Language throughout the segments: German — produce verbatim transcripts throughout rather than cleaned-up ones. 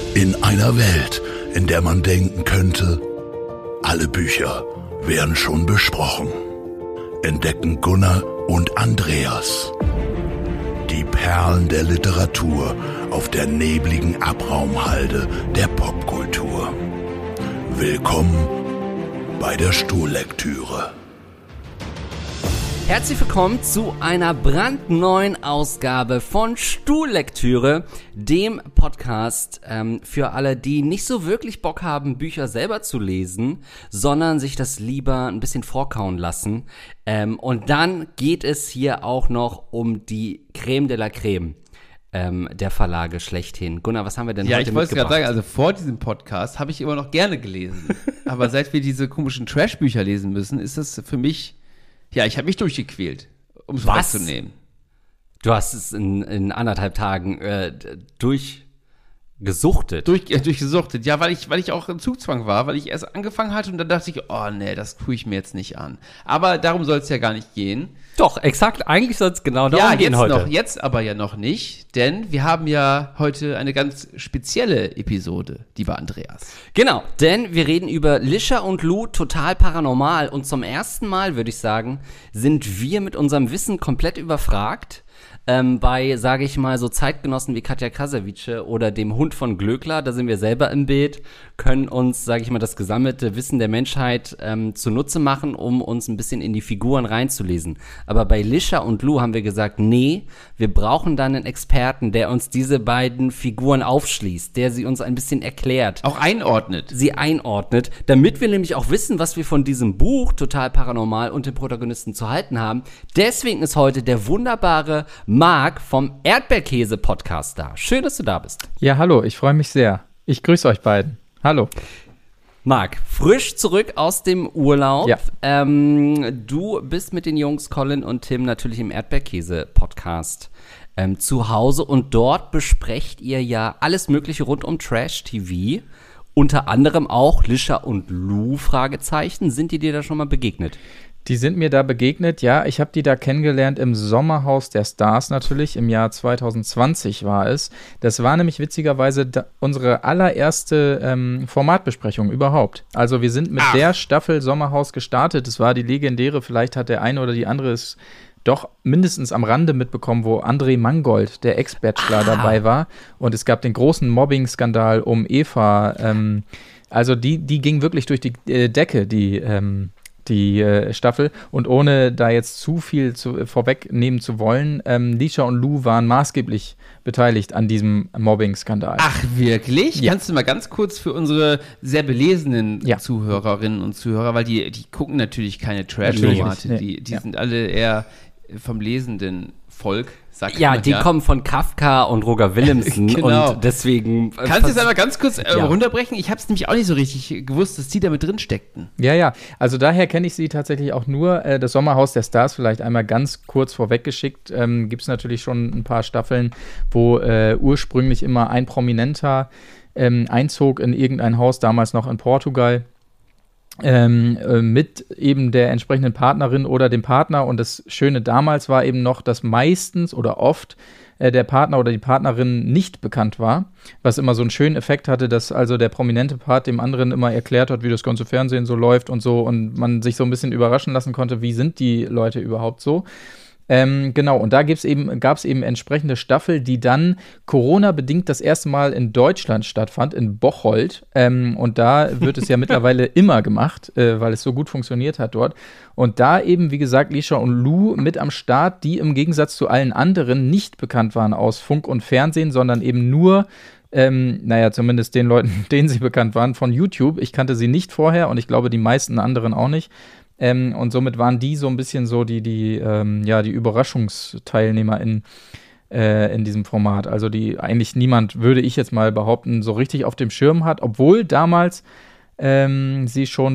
In einer Welt, in der man denken könnte, alle Bücher wären schon besprochen, entdecken Gunnar und Andreas die Perlen der Literatur auf der nebligen Abraumhalde der Popkultur. Willkommen bei der Stuhllektüre. Herzlich willkommen zu einer brandneuen Ausgabe von Stuhllektüre, dem Podcast ähm, für alle, die nicht so wirklich Bock haben, Bücher selber zu lesen, sondern sich das lieber ein bisschen vorkauen lassen. Ähm, und dann geht es hier auch noch um die Creme de la Creme ähm, der Verlage schlechthin. Gunnar, was haben wir denn ja, heute ich wollte mitgebracht? gerade sagen, also vor diesem Podcast habe ich immer noch gerne gelesen. Aber seit wir diese komischen Trash-Bücher lesen müssen, ist das für mich... Ja, ich habe mich durchgequält, um es vorwegzunehmen. Du hast es in, in anderthalb Tagen äh, durchgesuchtet. Durch, äh, durchgesuchtet, ja, weil ich, weil ich auch im Zugzwang war, weil ich erst angefangen hatte und dann dachte ich, oh nee, das tue ich mir jetzt nicht an. Aber darum soll es ja gar nicht gehen. Doch, exakt, eigentlich soll es genau darum ja, gehen jetzt heute. Noch, jetzt aber ja noch nicht, denn wir haben ja heute eine ganz spezielle Episode, lieber Andreas. Genau, denn wir reden über Lisha und Lou, total paranormal. Und zum ersten Mal, würde ich sagen, sind wir mit unserem Wissen komplett überfragt. Ähm, bei, sage ich mal, so Zeitgenossen wie Katja Krasavice oder dem Hund von Glöckler, da sind wir selber im Bild, können uns, sage ich mal, das gesammelte Wissen der Menschheit ähm, zunutze machen, um uns ein bisschen in die Figuren reinzulesen. Aber bei Lisha und Lou haben wir gesagt, nee, wir brauchen dann einen Experten, der uns diese beiden Figuren aufschließt, der sie uns ein bisschen erklärt. Auch einordnet. Sie einordnet, damit wir nämlich auch wissen, was wir von diesem Buch total paranormal und den Protagonisten zu halten haben. Deswegen ist heute der wunderbare Marc vom Erdbeerkäse-Podcast da. Schön, dass du da bist. Ja, hallo, ich freue mich sehr. Ich grüße euch beiden. Hallo. Marc, frisch zurück aus dem Urlaub. Ja. Ähm, du bist mit den Jungs Colin und Tim natürlich im Erdbeerkäse-Podcast ähm, zu Hause und dort besprecht ihr ja alles Mögliche rund um Trash-T V. Unter anderem auch Lisha und Lou, Fragezeichen. Sind die dir da schon mal begegnet? Die sind mir da begegnet, ja. Ich habe die da kennengelernt im Sommerhaus der Stars natürlich. Im Jahr zwanzig zwanzig war es. Das war nämlich witzigerweise da, unsere allererste ähm, Formatbesprechung überhaupt. Also wir sind mit Ach. der Staffel Sommerhaus gestartet. Es war die legendäre, vielleicht hat der eine oder die andere es doch mindestens am Rande mitbekommen, wo André Mangold, der Ex-Bachelor, ah. dabei war. Und es gab den großen Mobbing-Skandal um Eva. Ähm, also die, die ging wirklich durch die äh, Decke, die ähm, die äh, Staffel. Und ohne da jetzt zu viel zu, äh, vorwegnehmen zu wollen, ähm, Lisha und Lou waren maßgeblich beteiligt an diesem Mobbing-Skandal. Ach, wirklich? Ja. Kannst du mal ganz kurz für unsere sehr belesenen ja. Zuhörerinnen und Zuhörer, weil die, die gucken natürlich keine Trash-Formate, nee. die, die ja. sind alle eher vom lesenden Volk. Sagt ja, man, die ja. kommen von Kafka und Roger Willemsen genau. und deswegen... Äh, Kannst du jetzt einmal ganz kurz äh, ja. runterbrechen? Ich habe es nämlich auch nicht so richtig gewusst, dass die da mit drin steckten. Ja, ja. Also daher kenne ich sie tatsächlich auch nur. Äh, das Sommerhaus der Stars vielleicht einmal ganz kurz vorweggeschickt. Ähm, gibt es natürlich schon ein paar Staffeln, wo äh, ursprünglich immer ein Prominenter ähm, einzog in irgendein Haus, damals noch in Portugal. Ähm, äh, mit eben der entsprechenden Partnerin oder dem Partner. Und das Schöne damals war eben noch, dass meistens oder oft äh, der Partner oder die Partnerin nicht bekannt war, was immer so einen schönen Effekt hatte, dass also der prominente Part dem anderen immer erklärt hat, wie das ganze Fernsehen so läuft und so und man sich so ein bisschen überraschen lassen konnte, wie sind die Leute überhaupt so. Ähm, genau, und da gibt's eben, gab es eben entsprechende Staffel, die dann Corona-bedingt das erste Mal in Deutschland stattfand, in Bocholt. Ähm, und da wird es ja mittlerweile immer gemacht, äh, weil es so gut funktioniert hat dort. Und da eben, wie gesagt, Lisha und Lou mit am Start, die im Gegensatz zu allen anderen nicht bekannt waren aus Funk und Fernsehen, sondern eben nur Ähm, naja, zumindest den Leuten, denen sie bekannt waren, von YouTube. Ich kannte sie nicht vorher und ich glaube, die meisten anderen auch nicht. Ähm, und somit waren die so ein bisschen so die, die, ähm, ja, die Überraschungsteilnehmer in, äh, in diesem Format. Also die eigentlich niemand, würde ich jetzt mal behaupten, so richtig auf dem Schirm hat, obwohl damals ähm, sie schon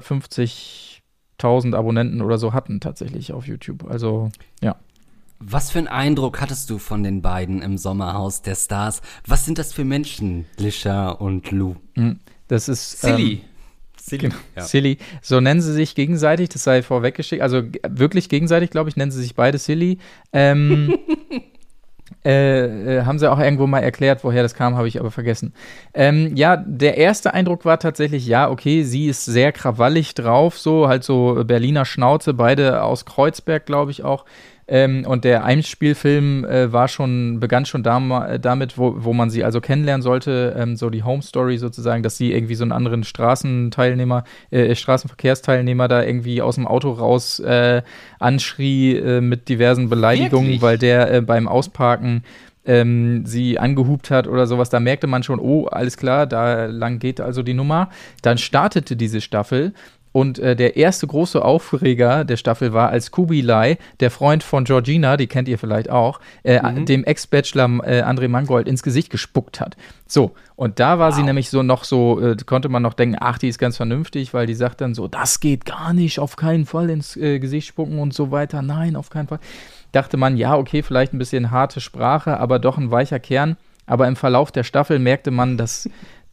dreihundertfünfzigtausend Abonnenten oder so hatten tatsächlich auf YouTube. Also, ja. Was für einen Eindruck hattest du von den beiden im Sommerhaus der Stars? Was sind das für Menschen, Lisha und Lou? Das ist Silly. Ähm, Silly. Genau. Ja. Silly. So nennen sie sich gegenseitig, das sei vorweggeschickt. Also g- wirklich gegenseitig, glaube ich, nennen sie sich beide Silly. Ähm, Äh, äh, haben sie auch irgendwo mal erklärt, woher das kam, habe ich aber vergessen. Ähm, ja, der erste Eindruck war tatsächlich, ja, okay, sie ist sehr krawallig drauf, so, halt so Berliner Schnauze, beide aus Kreuzberg, glaube ich auch. Ähm, und der Einspielfilm äh, war schon, begann schon dam- damit, wo, wo man sie also kennenlernen sollte, ähm, so die Home Story sozusagen, dass sie irgendwie so einen anderen Straßenteilnehmer, äh, Straßenverkehrsteilnehmer da irgendwie aus dem Auto raus äh, anschrie äh, mit diversen Beleidigungen, Wirklich? weil der äh, beim Ausparken ähm, sie angehupt hat oder sowas. Da merkte man schon, oh, alles klar, da lang geht also die Nummer. Dann startete diese Staffel. Und äh, der erste große Aufreger der Staffel war, als Kubilai, der Freund von Georgina, die kennt ihr vielleicht auch, äh, mhm. dem Ex-Bachelor äh, André Mangold ins Gesicht gespuckt hat. So, und da war wow. sie nämlich so noch so, äh, konnte man noch denken, ach, die ist ganz vernünftig, weil die sagt dann so, das geht gar nicht, auf keinen Fall ins äh, Gesicht spucken und so weiter. Nein, auf keinen Fall. Dachte man, ja, okay, vielleicht ein bisschen harte Sprache, aber doch ein weicher Kern. Aber im Verlauf der Staffel merkte man, dass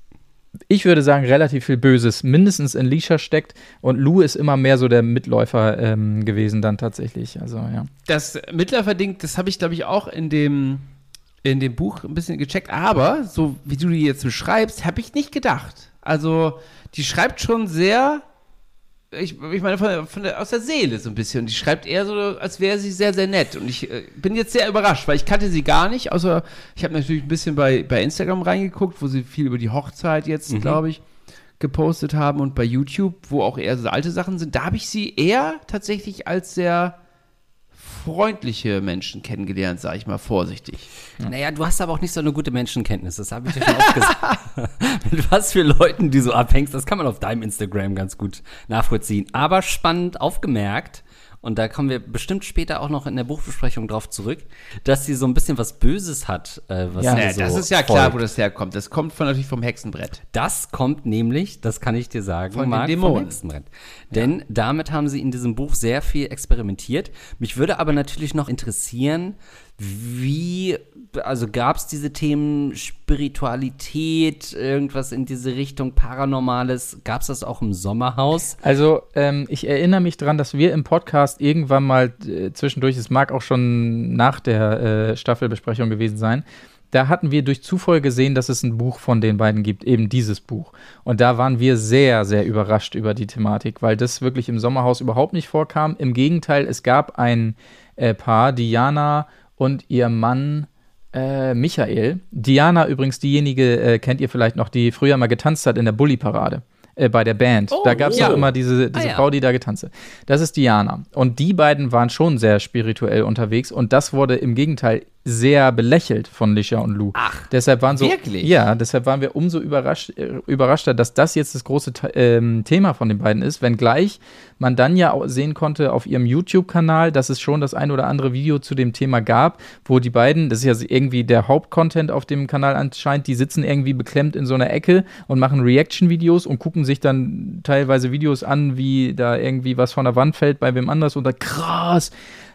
ich würde sagen, relativ viel Böses mindestens in Lisha steckt und Lou ist immer mehr so der Mitläufer ähm, gewesen dann tatsächlich. Also, ja. Das Mitläufer-Ding, das habe ich, glaube ich, auch in dem, in dem Buch ein bisschen gecheckt, aber so wie du die jetzt beschreibst, habe ich nicht gedacht. Also, die schreibt schon sehr, ich, ich meine, von, von der, aus der Seele so ein bisschen. Die schreibt eher so, als wäre sie sehr, sehr nett. Und ich äh, bin jetzt sehr überrascht, weil ich kannte sie gar nicht, außer ich habe natürlich ein bisschen bei, bei Instagram reingeguckt, wo sie viel über die Hochzeit jetzt, mhm. glaube ich, gepostet haben und bei YouTube, wo auch eher so alte Sachen sind. Da habe ich sie eher tatsächlich als sehr freundliche Menschen kennengelernt, sage ich mal vorsichtig. Ja. Naja, du hast aber auch nicht so eine gute Menschenkenntnis, das habe ich dir schon oft gesagt. Mit was für Leuten du so abhängst, das kann man auf deinem Instagram ganz gut nachvollziehen. Aber spannend aufgemerkt, und da kommen wir bestimmt später auch noch in der Buchbesprechung drauf zurück, dass sie so ein bisschen was Böses hat. Äh, was ja, ja, so das ist ja klar, folgt. Wo das herkommt. Das kommt von, natürlich vom Hexenbrett. Das kommt nämlich, das kann ich dir sagen, von Marc, den Dämonen. vom Hexenbrett. Denn ja. damit haben sie in diesem Buch sehr viel experimentiert. Mich würde aber natürlich noch interessieren, wie, also gab es diese Themen Spiritualität, irgendwas in diese Richtung, Paranormales, gab es das auch im Sommerhaus? Also ähm, ich erinnere mich dran, dass wir im Podcast irgendwann mal äh, zwischendurch, es mag auch schon nach der äh, Staffelbesprechung gewesen sein, da hatten wir durch Zufall gesehen, dass es ein Buch von den beiden gibt, eben dieses Buch. Und da waren wir sehr, sehr überrascht über die Thematik, weil das wirklich im Sommerhaus überhaupt nicht vorkam. Im Gegenteil, es gab ein äh, Paar, Diana und ihr Mann äh, Michael. Diana übrigens diejenige, äh, kennt ihr vielleicht noch, die früher mal getanzt hat in der Bulli-Parade. Äh, bei der Band. Oh, da gab es ja auch immer diese, diese ah, ja. Frau, die da getanzt hat. Das ist Diana. Und die beiden waren schon sehr spirituell unterwegs und das wurde im Gegenteil sehr belächelt von Lisha und Lou. Ach, deshalb waren so, wirklich? Ja, deshalb waren wir umso überrascht, äh, überraschter, dass das jetzt das große ähm, Thema von den beiden ist, wenngleich man dann ja auch sehen konnte auf ihrem YouTube-Kanal, dass es schon das ein oder andere Video zu dem Thema gab, wo die beiden, das ist ja irgendwie der Hauptcontent auf dem Kanal anscheinend, die sitzen irgendwie beklemmt in so einer Ecke und machen Reaction-Videos und gucken sich dann teilweise Videos an, wie da irgendwie was von der Wand fällt bei wem anders und da krass,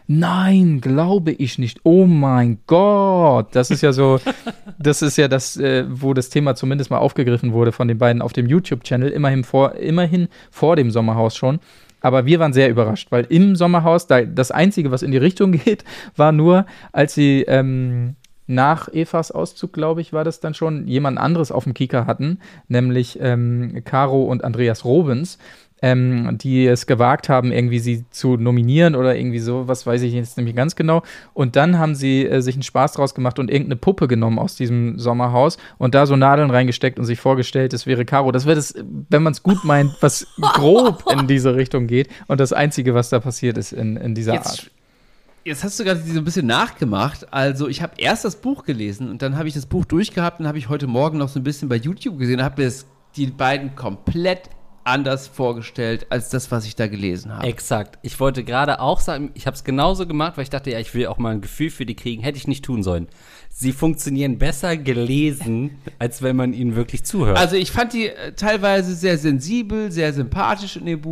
nein, glaube ich nicht. Oh mein Gott. Das ist ja so, das ist ja das, äh, wo das Thema zumindest mal aufgegriffen wurde von den beiden auf dem YouTube-Channel, immerhin vor, immerhin vor dem Sommerhaus schon. Aber wir waren sehr überrascht, weil im Sommerhaus, da, das Einzige, was in die Richtung geht, war nur, als sie ähm, nach Evas Auszug, glaube ich, war das dann schon, jemand anderes auf dem Kieker hatten, nämlich ähm, Caro und Andreas Robens, Ähm, die es gewagt haben, irgendwie sie zu nominieren oder irgendwie so, was weiß ich jetzt nämlich ganz genau. Und dann haben sie äh, sich einen Spaß draus gemacht und irgendeine Puppe genommen aus diesem Sommerhaus und da so Nadeln reingesteckt und sich vorgestellt, es wäre Caro. Das wäre das, wenn man es gut meint, was grob in diese Richtung geht. Und das Einzige, was da passiert ist in, in dieser jetzt, Art. Jetzt hast du gerade so ein bisschen nachgemacht. Also ich habe erst das Buch gelesen und dann habe ich das Buch durchgehabt und habe ich heute Morgen noch so ein bisschen bei YouTube gesehen und habe mir das, die beiden komplett anders vorgestellt als das, was ich da gelesen habe. Exakt. Ich wollte gerade auch sagen, ich habe es genauso gemacht, weil ich dachte, ja, ich will auch mal ein Gefühl für die kriegen. Hätte ich nicht tun sollen. Sie funktionieren besser gelesen, als wenn man ihnen wirklich zuhört. Also ich fand die äh, teilweise sehr sensibel, sehr sympathisch in dem Buch.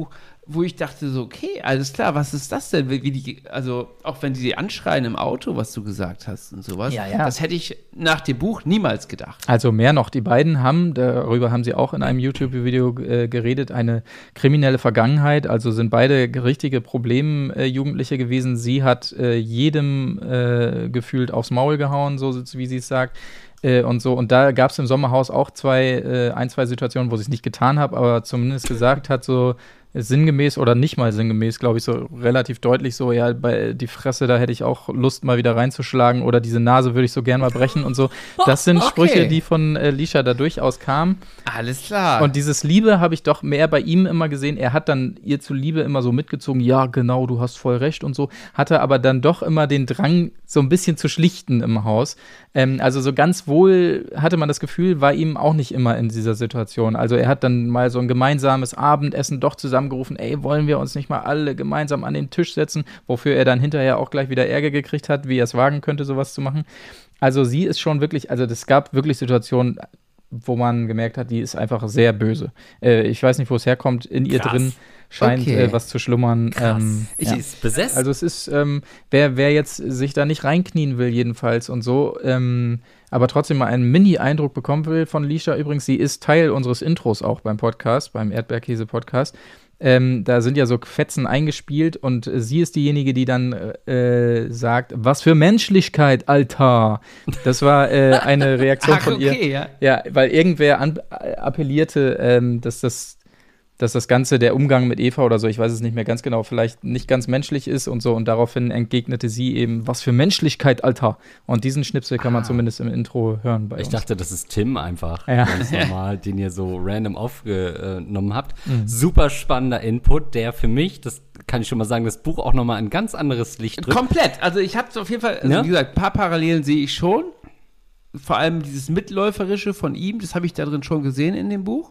wo ich dachte so, okay, alles klar, was ist das denn? Wie die, also auch wenn die die anschreien im Auto, was du gesagt hast und sowas, Ja, ja. das hätte ich nach dem Buch niemals gedacht. Also mehr noch, die beiden haben, darüber haben sie auch in einem YouTube-Video äh, geredet, eine kriminelle Vergangenheit, also sind beide richtige Problem-Jugendliche gewesen. Sie hat äh, jedem äh, gefühlt aufs Maul gehauen, so wie sie es sagt. Äh, und so, und da gab es im Sommerhaus auch zwei, äh, ein, zwei Situationen, wo sie es nicht getan hat, aber zumindest gesagt hat, so sinngemäß oder nicht mal sinngemäß, glaube ich, so relativ deutlich so, ja, bei die Fresse, da hätte ich auch Lust, mal wieder reinzuschlagen oder diese Nase würde ich so gern mal brechen und so. Das sind Okay. Sprüche, die von äh, Lisha da durchaus kamen. Alles klar. Und dieses Liebe habe ich doch mehr bei ihm immer gesehen. Er hat dann ihr zu Liebe immer so mitgezogen, ja, genau, du hast voll recht und so, hatte aber dann doch immer den Drang, so ein bisschen zu schlichten im Haus. Ähm, also so ganz wohl hatte man das Gefühl, war ihm auch nicht immer in dieser Situation. Also er hat dann mal so ein gemeinsames Abendessen doch zusammengerufen, ey, wollen wir uns nicht mal alle gemeinsam an den Tisch setzen, wofür er dann hinterher auch gleich wieder Ärger gekriegt hat, wie er es wagen könnte, sowas zu machen. Also sie ist schon wirklich, also es gab wirklich Situationen, wo man gemerkt hat, die ist einfach sehr böse. Äh, ich weiß nicht, wo es herkommt, in ihr Krass. drin scheint Okay. äh, was zu schlummern. Krass. Ähm, Ich ja. ist besessen. Also es ist, ähm, wer, wer jetzt sich da nicht reinknien will jedenfalls und so, ähm, aber trotzdem mal einen Mini-Eindruck bekommen will von Lisha, übrigens, sie ist Teil unseres Intros auch beim Podcast, beim Erdbeerkäse-Podcast. Ähm, da sind ja so Fetzen eingespielt und äh, sie ist diejenige, die dann äh, sagt, was für Menschlichkeit, Alter. Das war äh, eine Reaktion Ach, von ihr. okay, ja. Ja, weil irgendwer an, äh, appellierte, ähm, dass das dass das Ganze, der Umgang mit Eva oder so, ich weiß es nicht mehr ganz genau, vielleicht nicht ganz menschlich ist und so. Und daraufhin entgegnete sie eben, was für Menschlichkeit, Alter. Und diesen Schnipsel kann man Ah. zumindest im Intro hören bei Ich uns. dachte, das ist Tim einfach. Ja. Ganz normal, den ihr so random aufgenommen habt. Mhm. Super spannender Input, der für mich, das kann ich schon mal sagen, das Buch auch noch mal ein ganz anderes Licht drückt. Komplett. Also ich habe auf jeden Fall, also Ja? wie gesagt, ein paar Parallelen sehe ich schon. Vor allem dieses Mitläuferische von ihm, das habe ich da drin schon gesehen in dem Buch.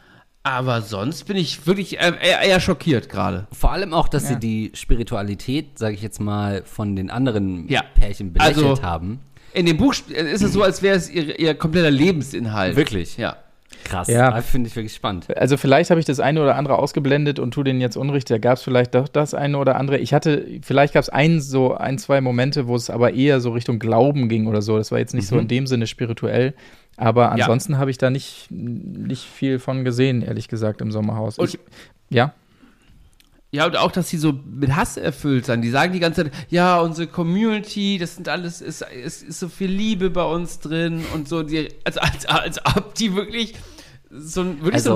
Aber sonst bin ich wirklich äh, eher, eher schockiert gerade. Vor allem auch, dass Ja. sie die Spiritualität, sage ich jetzt mal, von den anderen Ja. Pärchen belächelt Also- haben. In dem Buch sp- ist es so, als wäre es ihr, ihr kompletter Lebensinhalt. Wirklich? Ja. Krass. Ja. Das finde ich wirklich spannend. Also vielleicht habe ich das eine oder andere ausgeblendet und tue denen jetzt Unrecht. Da gab es vielleicht doch das eine oder andere. Ich hatte, vielleicht gab es ein, so ein, zwei Momente, wo es aber eher so Richtung Glauben ging oder so. Das war jetzt nicht so in dem Sinne spirituell. Aber ansonsten habe ich da nicht, nicht viel von gesehen, ehrlich gesagt, im Sommerhaus. Und- Ich, ja. Ja, und auch, dass sie so mit Hass erfüllt sind. Die sagen die ganze Zeit, ja, unsere Community, das sind alles, ist, ist, ist so viel Liebe bei uns drin und so, die, als, als, als ob die wirklich so ein, wirklich Also-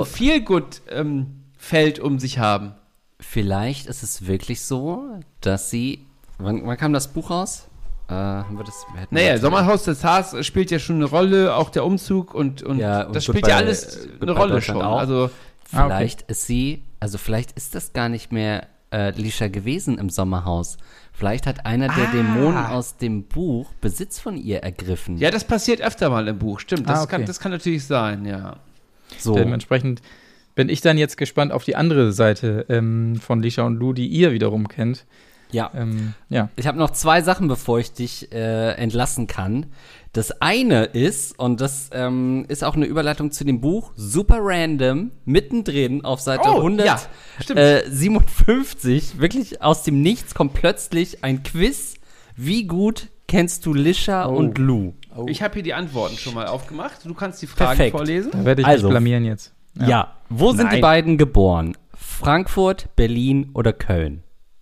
so ein Feel-Good-Feld um sich haben. Vielleicht ist es wirklich so, dass sie. Wann, wann kam das Buch raus? Äh, haben wir das? Wir hätten Naja, das- Sommerhaus des Stars spielt ja schon eine Rolle, auch der Umzug und, und, Ja, und das spielt Goodbye- ja alles Goodbye eine Rolle Deutschland schon. auch. Also, Ah, okay. Vielleicht ist sie, also vielleicht ist das gar nicht mehr äh, Lisha gewesen im Sommerhaus. Vielleicht hat einer der Ah. Dämonen aus dem Buch Besitz von ihr ergriffen. ja, das passiert öfter mal im Buch, stimmt. Das, Ah, okay. kann, das kann natürlich sein, ja. so. Dementsprechend bin ich dann jetzt gespannt auf die andere Seite ähm, von Lisha und Lou, die ihr wiederum kennt. Ja. Ähm, ja. Ich habe noch zwei Sachen, bevor ich dich äh, entlassen kann. Das eine ist, und das ähm, ist auch eine Überleitung zu dem Buch, super random, mittendrin auf Seite Oh, ja, stimmt. hundertsiebenundfünfzig, wirklich aus dem Nichts kommt plötzlich ein Quiz. Wie gut kennst du Lisha Oh. und Lou? Ich habe hier die Antworten schon mal aufgemacht. Du kannst die Fragen Perfekt. vorlesen. Da werde ich Also, mich blamieren jetzt. Ja. Wo sind die Nein. beiden geboren? Frankfurt, Berlin oder Köln?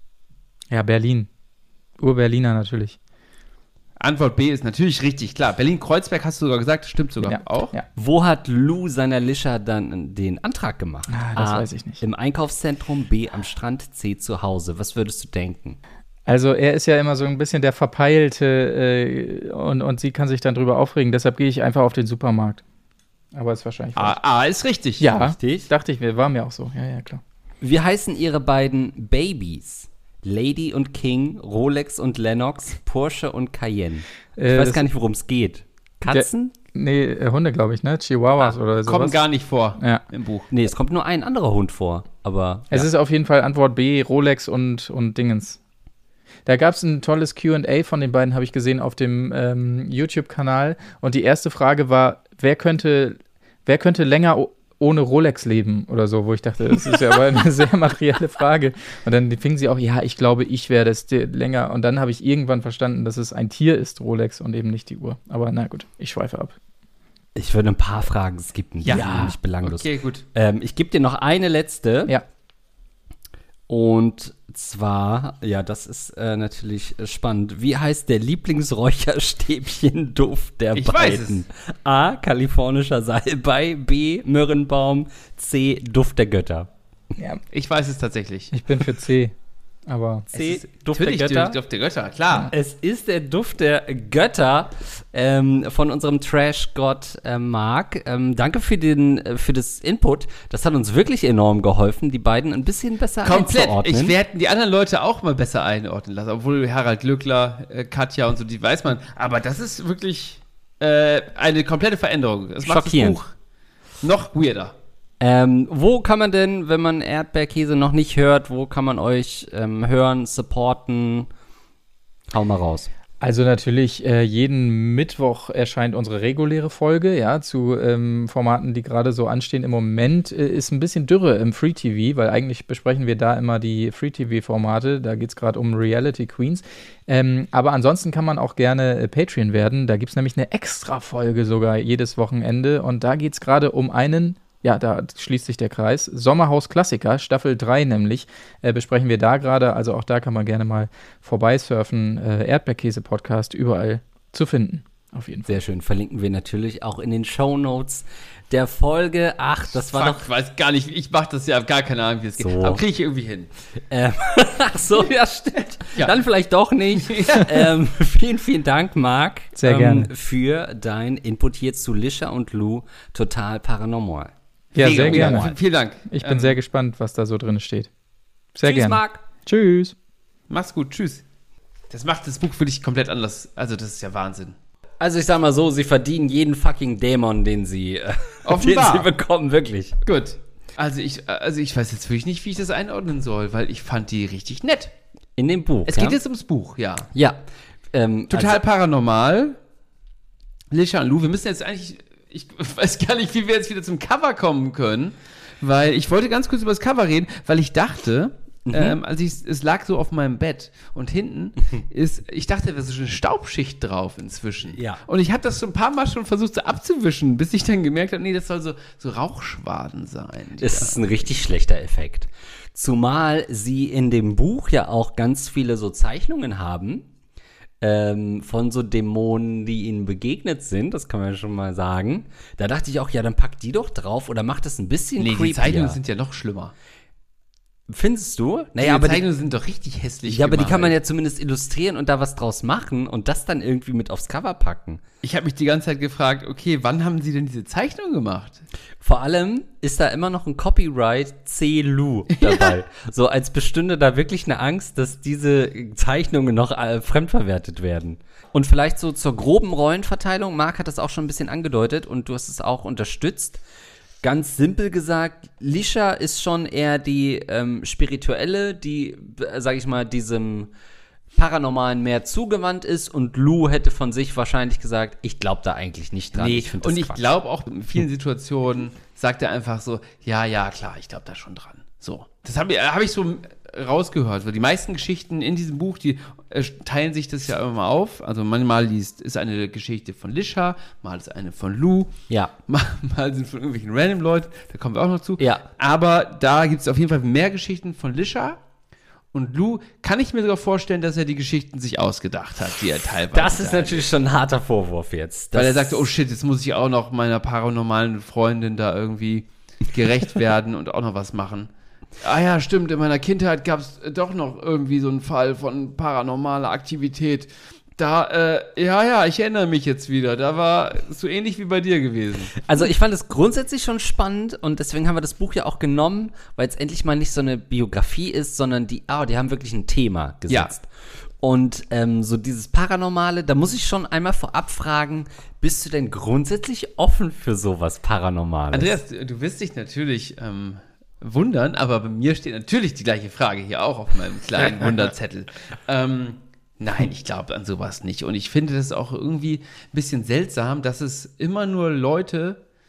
Ja, Berlin. Ur-Berliner natürlich. Antwort B ist natürlich richtig, klar. Berlin-Kreuzberg hast du sogar gesagt, das stimmt sogar Ja. auch. Ja. Wo hat Lou seiner Lisha dann den Antrag gemacht? Ah, das weiß ich nicht. Im Einkaufszentrum, B am Strand, C zu Hause. Was würdest du denken? Also er ist ja immer so ein bisschen der Verpeilte äh, und, und sie kann sich dann drüber aufregen. Deshalb gehe ich einfach auf den Supermarkt. Aber ist wahrscheinlich falsch. A, A ist richtig. Ja, richtig. dachte ich mir, war mir auch so. Ja, ja, klar. Wie heißen ihre beiden Babys? Lady und King, Rolex und Lennox, Porsche und Cayenne. Ich Äh, weiß das- gar nicht, worum es geht. Katzen? Nee, äh, Hunde, glaube ich, ne? Chihuahuas oder sowas. Kommen gar nicht vor Ja. im Buch. Nee, es kommt nur ein anderer Hund vor. Aber Es ist auf jeden Fall Antwort B, Rolex und, und Dingens. Da gab es ein tolles Q und A von den beiden, habe ich gesehen, auf dem ähm, YouTube-Kanal. Und die erste Frage war, wer könnte, wer könnte länger o- ohne Rolex leben oder so, wo ich dachte, das ist ja aber eine sehr materielle Frage. Und dann fingen sie auch, ja, ich glaube, ich werde es länger. Und dann habe ich irgendwann verstanden, dass es ein Tier ist, Rolex, und eben nicht die Uhr. Aber na gut, ich schweife ab. Ich würde ein paar Fragen skippen, die Ja. sind nämlich belanglos. Okay, gut. Ähm, ich gebe dir noch eine letzte. Ja. Und zwar, ja, das ist äh, natürlich äh, spannend. Wie heißt der Lieblingsräucherstäbchen-Duft der Ich weiß beiden? A. Kalifornischer Salbei, B. Myrrhenbaum, C. Duft der Götter. Ja, Ich weiß es tatsächlich. ich bin für C. Aber C. Es ist Duft der natürlich Götter. Duft der Götter, klar. Es ist der Duft der Götter ähm, von unserem Trash-Gott äh, Marc. Ähm, danke für, den, äh, für das Input. Das hat uns wirklich enorm geholfen, die beiden ein bisschen besser Komplett. einzuordnen. Ich werde die anderen Leute auch mal besser einordnen lassen. Obwohl Harald Glückler, äh, Katja und so, die weiß man. Aber das ist wirklich äh, eine komplette Veränderung. Es macht das Schockierend. Buch noch weirder. Ähm, wo kann man denn, wenn man Erdbeerkäse noch nicht hört, wo kann man euch ähm, hören, supporten? Hau mal raus. Also natürlich, äh, jeden Mittwoch erscheint unsere reguläre Folge, ja, zu ähm, Formaten, die gerade so anstehen. Im Moment äh, ist ein bisschen Dürre im Free-T V, weil eigentlich besprechen wir da immer die Free-T V-Formate. Da geht es gerade um Reality Queens. Ähm, aber ansonsten kann man auch gerne äh, Patreon werden. Da gibt es nämlich eine Extra-Folge sogar jedes Wochenende. Und da geht es gerade um einen... Ja, da schließt sich der Kreis. Sommerhaus Klassiker, Staffel drei nämlich, äh, besprechen wir da gerade. Also auch da kann man gerne mal vorbeisurfen. Äh, Erdbeerkäse-Podcast überall zu finden. Auf jeden Fall. Sehr schön. Verlinken wir natürlich auch in den Shownotes der Folge. Ach, das war Fuck, doch... ich weiß gar nicht, ich mach das ja, hab gar keine Ahnung, wie es geht. So. Aber kriege ich irgendwie hin. Ähm, ach so, ja, stimmt. Ja. Dann vielleicht doch nicht. ähm, vielen, vielen Dank, Marc. Sehr ähm, gerne. Für dein Input hier zu Lisha und Lou. Total paranormal. Ja, Mega, sehr mega. gerne. V- Vielen Dank. Ich bin Ähm, sehr gespannt, was da so drin steht. Sehr Tschüss, gerne. Marc. Tschüss. Mach's gut, tschüss. Das macht das Buch wirklich komplett anders. Also das ist ja Wahnsinn. Also ich sag mal so, sie verdienen jeden fucking Dämon, den sie, äh, den Offenbar. sie bekommen, wirklich. Gut. Also ich, also ich weiß jetzt wirklich nicht, wie ich das einordnen soll, weil ich fand die richtig nett. In dem Buch, Es ja? geht jetzt ums Buch, ja. Ja. Ähm, Total also, paranormal. Lisha und Lou, wir müssen jetzt eigentlich, ich weiß gar nicht, wie wir jetzt wieder zum Cover kommen können, weil ich wollte ganz kurz über das Cover reden, weil ich dachte, Mhm. ähm, als ich, es lag so auf meinem Bett und hinten ist, ich dachte, da wäre so eine Staubschicht drauf inzwischen. Ja. Und ich habe das schon ein paar Mal schon versucht so abzuwischen, bis ich dann gemerkt habe, nee, das soll so, so Rauchschwaden sein. die es da- ist ein richtig schlechter Effekt. Zumal sie in dem Buch ja auch ganz viele so Zeichnungen haben ähm, von so Dämonen, die ihnen begegnet sind. Das kann man ja schon mal sagen. Da dachte ich auch, ja, dann pack die doch drauf oder mach das ein bisschen Nee, die creepier. Zeichnungen sind ja noch schlimmer. Findest du? Die Naja, aber die, Zeichnungen sind doch richtig hässlich ja, aber die kann man gemalt. ja zumindest illustrieren und da was draus machen und das dann irgendwie mit aufs Cover packen. Ich habe mich die ganze Zeit gefragt, okay, wann haben sie denn diese Zeichnung gemacht? Vor allem ist da immer noch ein Copyright C. Lu dabei. So als bestünde da wirklich eine Angst, dass diese Zeichnungen noch äh, fremdverwertet werden. Und vielleicht so zur groben Rollenverteilung, Marc hat das auch schon ein bisschen angedeutet und du hast es auch unterstützt. Ganz simpel gesagt, Lisha ist schon eher die ähm, spirituelle, die, äh, sag ich mal, diesem Paranormalen mehr zugewandt ist und Lou hätte von sich wahrscheinlich gesagt, ich glaube da eigentlich nicht dran. Nee, ich find das und ich Quatsch. glaube auch in vielen Situationen sagt er einfach so, ja, ja, klar, ich glaube da schon dran. So. Das habe ich, hab ich so rausgehört. Weil die meisten Geschichten in diesem Buch, die äh, teilen sich das ja immer mal auf. Also manchmal liest, ist eine Geschichte von Lisha, mal ist eine von Lou, Ja. mal, mal sind von irgendwelchen random Leuten, da kommen wir auch noch zu. Ja. Aber da gibt es auf jeden Fall mehr Geschichten von Lisha. Und Lou kann ich mir sogar vorstellen, dass er die Geschichten sich ausgedacht hat, die er teilweise. Das ist da- natürlich schon ein harter Vorwurf jetzt. Weil er Das- sagte, oh shit, jetzt muss ich auch noch meiner paranormalen Freundin da irgendwie gerecht werden und auch noch was machen. Ah ja, stimmt, in meiner Kindheit gab es doch noch irgendwie so einen Fall von paranormaler Aktivität. Da, äh, ja, ja, ich erinnere mich jetzt wieder. Da war es so ähnlich wie bei dir gewesen. Also ich fand es grundsätzlich schon spannend und deswegen haben wir das Buch ja auch genommen, weil es endlich mal nicht so eine Biografie ist, sondern die, ah, die haben wirklich ein Thema gesetzt. Ja. Und ähm, so dieses Paranormale, da muss ich schon einmal vorab fragen, bist du denn grundsätzlich offen für sowas Paranormales? Andreas, du, du wirst dich natürlich ähm, wundern, aber bei mir steht natürlich die gleiche Frage hier auch auf meinem kleinen Wunderzettel. ähm, nein, ich glaube an sowas nicht. Und ich finde das auch irgendwie ein bisschen seltsam, dass es immer nur Leute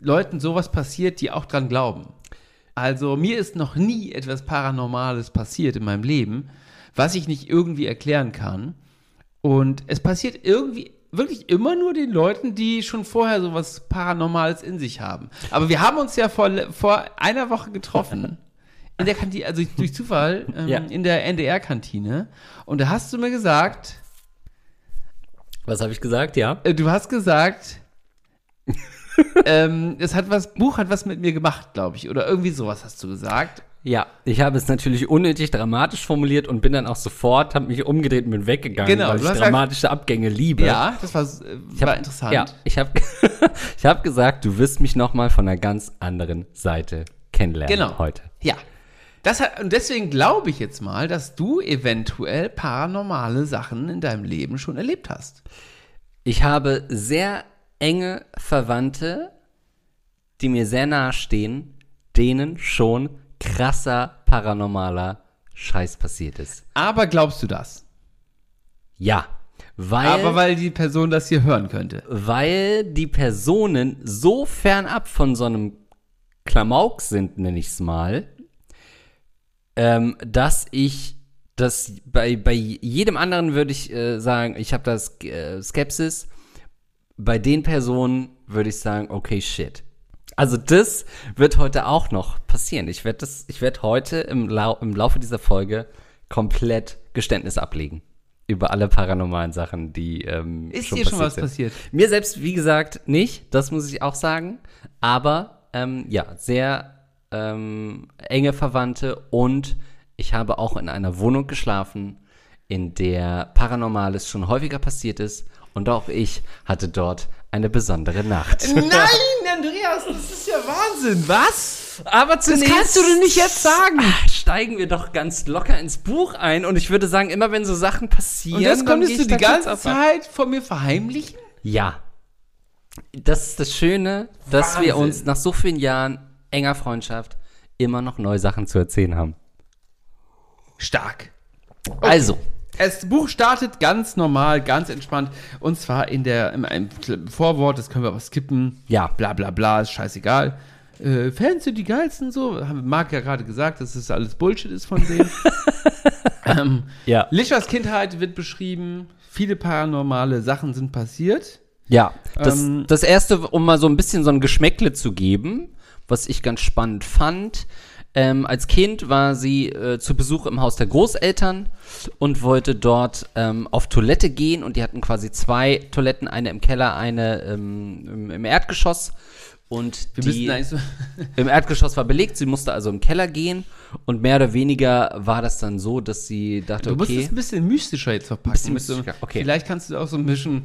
Leuten sowas passiert, die auch dran glauben. Also mir ist noch nie etwas Paranormales passiert in meinem Leben, was ich nicht irgendwie erklären kann. Und es passiert irgendwie wirklich immer nur den Leuten, die schon vorher sowas Paranormales in sich haben. Aber wir haben uns ja vor, vor einer Woche getroffen. In der Kantine, also durch Zufall, ähm, Ja. in der N D R-Kantine. Und da hast du mir gesagt, Was habe ich gesagt? Ja. äh, du hast gesagt, ähm, es hat was, Buch hat was mit mir gemacht, glaube ich. Oder irgendwie sowas hast du gesagt. Ja, ich habe es natürlich unnötig dramatisch formuliert und bin dann auch sofort, habe mich umgedreht und bin weggegangen, Genau, weil du ich hast dramatische Abgänge liebe. Ja, das war, äh, Ich hab, war interessant. Ja, ich habe ich hab gesagt, du wirst mich noch mal von einer ganz anderen Seite kennenlernen Genau. heute. Ja. Das hat, und deswegen glaube ich jetzt mal, dass du eventuell paranormale Sachen in deinem Leben schon erlebt hast. Ich habe sehr enge Verwandte, die mir sehr nahe stehen, denen schon krasser paranormaler Scheiß passiert ist. Aber glaubst du das? Ja, weil, Aber weil die Person das hier hören könnte. weil die Personen so fernab von so einem Klamauk sind, nenne ich es mal, ähm, dass ich das bei, bei jedem anderen würde ich äh, sagen, ich habe das äh, Skepsis. Bei den Personen würde ich sagen, okay, shit. Also das wird heute auch noch passieren. Ich werde das, ich werde heute im, Lau- im Laufe dieser Folge komplett Geständnis ablegen über alle paranormalen Sachen, die ähm, Ist schon dir schon passiert was sind. passiert? Mir selbst, wie gesagt, nicht. Das muss ich auch sagen. Aber ähm, ja, sehr ähm, enge Verwandte und ich habe auch in einer Wohnung geschlafen, in der Paranormales schon häufiger passiert ist und auch ich hatte dort eine besondere Nacht. Nein, Andreas, das ist ja Wahnsinn. Was? Aber Das kannst du doch nicht jetzt sagen. Steigen wir doch ganz locker ins Buch ein und ich würde sagen, immer wenn so Sachen passieren, Und das dann konntest gehe du ich die da kurz ganze auf- Zeit vor mir verheimlichen? Ja. Das ist das Schöne, dass wir Wahnsinn. uns nach so vielen Jahren enger Freundschaft immer noch neue Sachen zu erzählen haben. Stark. Also, Das Buch startet ganz normal, ganz entspannt. Und zwar in der, im, im Vorwort, das können wir aber skippen. Ja. Bla bla bla, ist scheißegal. Äh, Fans sind die geilsten, so. Haben Marc ja gerade gesagt, dass das alles Bullshit ist von denen. ähm, ja. Lischas Kindheit wird beschrieben. Viele paranormale Sachen sind passiert. Ja, das, Ähm, das erste, um mal so ein bisschen so ein Geschmäckle zu geben, was ich ganz spannend fand. Ähm, als Kind war sie äh, zu Besuch im Haus der Großeltern und wollte dort ähm, auf Toilette gehen und die hatten quasi zwei Toiletten, eine im Keller, eine ähm, im, im Erdgeschoss und Wir die müssen eigentlich so. im Erdgeschoss war belegt, sie musste also im Keller gehen und mehr oder weniger war das dann so, dass sie dachte, Du musst okay, es ein bisschen mystischer jetzt verpacken. Bisschen Mit so, mystischer, okay. Vielleicht kannst du auch so ein bisschen.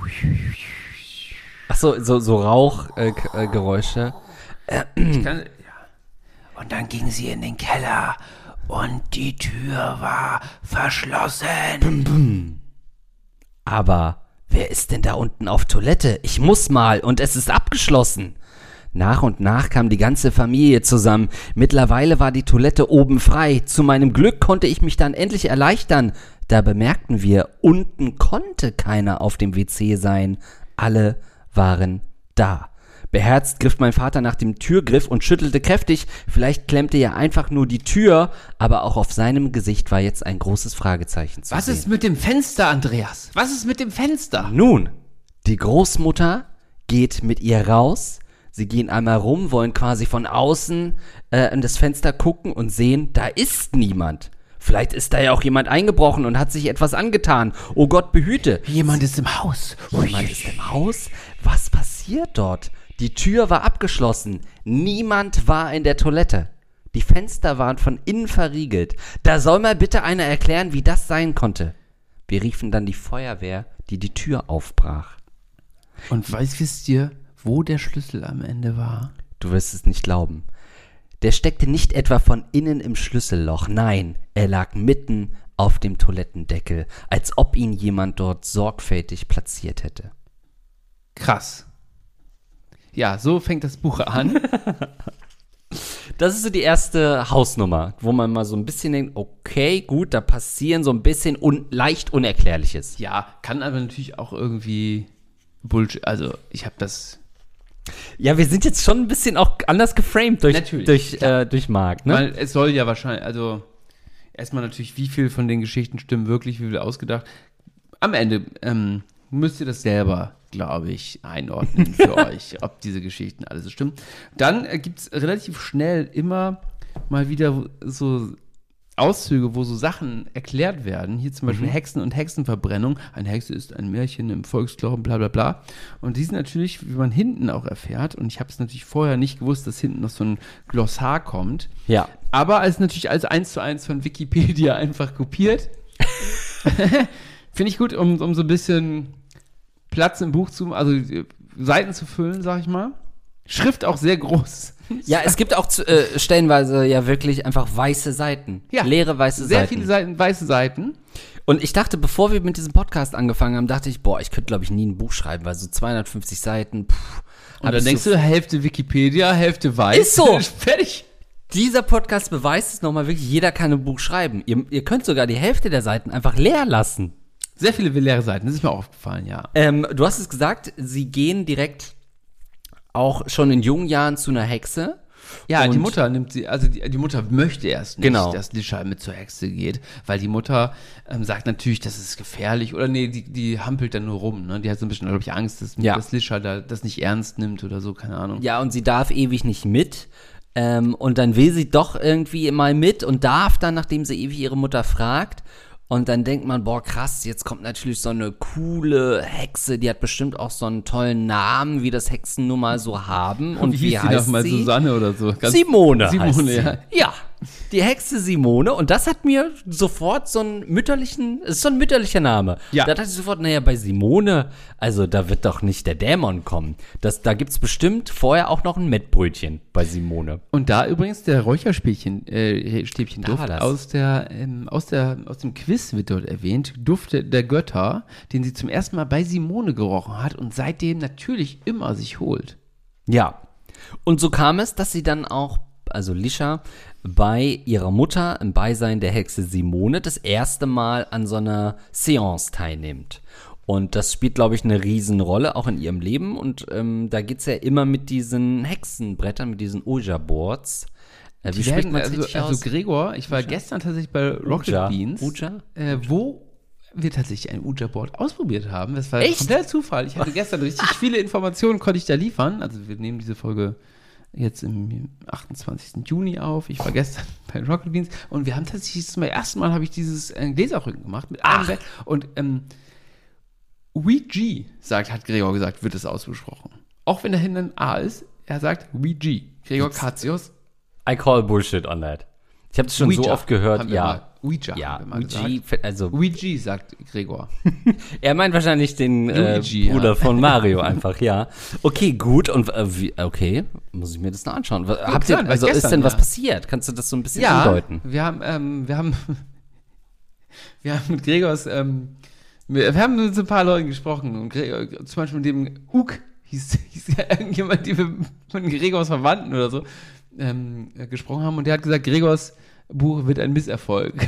ach so, so, so Rauchgeräusche. Äh, Geräusche. Ich kann, ja. Und dann ging sie in den Keller und die Tür war verschlossen. Aber wer ist denn da unten auf Toilette? Ich muss mal und es ist abgeschlossen. Nach und nach kam die ganze Familie zusammen. Mittlerweile war die Toilette oben frei. Zu meinem Glück konnte ich mich dann endlich erleichtern. Da bemerkten wir, unten konnte keiner auf dem W C sein. Alle waren da. Beherzt griff mein Vater nach dem Türgriff und schüttelte kräftig. Vielleicht klemmte ja einfach nur die Tür, aber auch auf seinem Gesicht war jetzt ein großes Fragezeichen zu Was sehen. ist mit dem Fenster, Andreas? Was ist mit dem Fenster? Nun, die Großmutter geht mit ihr raus. Sie gehen einmal rum, wollen quasi von außen äh, in das Fenster gucken und sehen, da ist niemand. Vielleicht ist da ja auch jemand eingebrochen und hat sich etwas angetan. Oh Gott, behüte. Jemand ist im Haus. Jemand ist im Haus? Was passiert dort? Die Tür war abgeschlossen. Niemand war in der Toilette. Die Fenster waren von innen verriegelt. Da soll mal bitte einer erklären, wie das sein konnte. Wir riefen dann die Feuerwehr, die die Tür aufbrach. Und weiß, wisst ihr, wo der Schlüssel am Ende war? Du wirst es nicht glauben. Der steckte nicht etwa von innen im Schlüsselloch. Nein, er lag mitten auf dem Toilettendeckel, als ob ihn jemand dort sorgfältig platziert hätte. Krass. Ja, so fängt das Buch an. Das ist so die erste Hausnummer, wo man mal so ein bisschen denkt, okay, gut, da passieren so ein bisschen un- leicht Unerklärliches. Ja, kann aber natürlich auch irgendwie Bullshit. Also, ich habe das. Ja, wir sind jetzt schon ein bisschen auch anders geframed durch, Natürlich, durch, äh, durch Marc, ne? Weil es soll ja wahrscheinlich, also erstmal natürlich, wie viel von den Geschichten stimmen wirklich, wie viel ausgedacht. Am Ende ähm, müsst ihr das selber, glaube ich, einordnen für euch, ob diese Geschichten alle so stimmen. Dann äh, gibt es relativ schnell immer mal wieder so Auszüge, wo so Sachen erklärt werden. Hier zum Beispiel mhm. Hexen und Hexenverbrennung. Eine Hexe ist ein Märchen im Volksglauben, bla bla bla. Und die sind natürlich, wie man hinten auch erfährt, und ich habe es natürlich vorher nicht gewusst, dass hinten noch so ein Glossar kommt. Ja. Aber als natürlich als eins zu eins von Wikipedia einfach kopiert. Finde ich gut, um, um so ein bisschen Platz im Buch zu, also Seiten zu füllen, sag ich mal. Schrift auch sehr groß. Ja, es gibt auch zu, äh, stellenweise ja wirklich einfach weiße Seiten. Ja, leere weiße sehr Seiten. viele Seiten, weiße Seiten. Und ich dachte, bevor wir mit diesem Podcast angefangen haben, dachte ich, boah, ich könnte, glaube ich, nie ein Buch schreiben, weil so zweihundertfünfzig Seiten, pff. Und dann denkst so du, Hälfte Wikipedia, Hälfte weiß. Ist so. Fertig. Dieser Podcast beweist es nochmal wirklich, jeder kann ein Buch schreiben. Ihr, ihr könnt sogar die Hälfte der Seiten einfach leer lassen. Sehr viele leere Seiten, das ist mir auch aufgefallen, ja. Ähm, du hast es gesagt, sie gehen direkt auch schon in jungen Jahren zu einer Hexe. Ja, und die Mutter nimmt sie, also die, die Mutter möchte erst nicht, genau. dass Lisha mit zur Hexe geht, weil die Mutter ähm, sagt natürlich, das ist gefährlich, oder nee, die, die hampelt dann nur rum, ne? Die hat so ein bisschen, glaube ich, Angst, dass, ja. dass Lisha da das nicht ernst nimmt oder so, keine Ahnung. Ja, und sie darf ewig nicht mit. Ähm, und dann will sie doch irgendwie mal mit und darf dann, nachdem sie ewig ihre Mutter fragt. Und dann denkt man, boah, krass, jetzt kommt natürlich so eine coole Hexe, die hat bestimmt auch so einen tollen Namen, wie das Hexen nun mal so haben. Und wie, wie hieß sie heißt nochmal? sie? Susanne oder so. Ganz Simone, Simone heißt sie. ja. Ja, die Hexe Simone. Und das hat mir sofort so einen mütterlichen, es ist so ein mütterlicher Name. Ja. Da dachte ich sofort, naja, bei Simone, also da wird doch nicht der Dämon kommen. Das, da gibt's bestimmt vorher auch noch ein Mettbrötchen bei Simone. Und da übrigens der Räucherstäbchen äh, Stäbchen Da Duft war das. aus der ähm, aus der aus dem Quiz wird dort erwähnt, Duft der Götter, den sie zum ersten Mal bei Simone gerochen hat und seitdem natürlich immer sich holt. Ja. Und so kam es, dass sie dann auch, also Lisha, bei ihrer Mutter im Beisein der Hexe Simone das erste Mal an so einer Seance teilnimmt. Und das spielt, glaube ich, eine Riesenrolle, auch in ihrem Leben. Und ähm, da geht's ja immer mit diesen Hexenbrettern, mit diesen Ouija-Boards. Äh, wie Die spricht werden, man es also, richtig also aus? Gregor, ich war Ouija? gestern tatsächlich bei Rocket Ouija? Beans, Ouija? Äh, wo wir tatsächlich ein Ouija-Board ausprobiert haben. Das war Echt? kompletter Zufall. Ich hatte gestern richtig viele Informationen, konnte ich da liefern. Also wir nehmen diese Folge jetzt im achtundzwanzigsten Juni auf. Ich war gestern bei Rocket Beans und wir haben tatsächlich zum ersten Mal habe ich dieses äh, Gläserrücken gemacht mit einem Ach. Bett. Und ähm, Ouija, sagt, hat Gregor gesagt, wird es ausgesprochen. Auch wenn da hinten ein A ist, er sagt Ouija. Gregor Katzius. I call bullshit on that. Ich habe es schon so Ouija oft gehört, haben wir ja. mal. Ouija, Ja, haben wir mal Ouija, gesagt. also Ouija, sagt Gregor. er meint wahrscheinlich den äh, Luigi, ja. Bruder von Mario einfach, ja. Okay, gut. Und äh, wie, okay, muss ich mir das noch anschauen. Was, habt ihr, klar, weil also ist gestern, denn was ja. passiert? Kannst du das so ein bisschen Ja, andeuten? wir haben, ähm, wir haben, wir haben mit Gregors, ähm, wir, wir haben mit so ein paar Leuten gesprochen. Und Gregor, zum Beispiel mit dem Hug, hieß, hieß ja irgendjemand, die wir von Gregors Verwandten oder so ähm, gesprochen haben. Und der hat gesagt, Gregors Buch wird ein Misserfolg.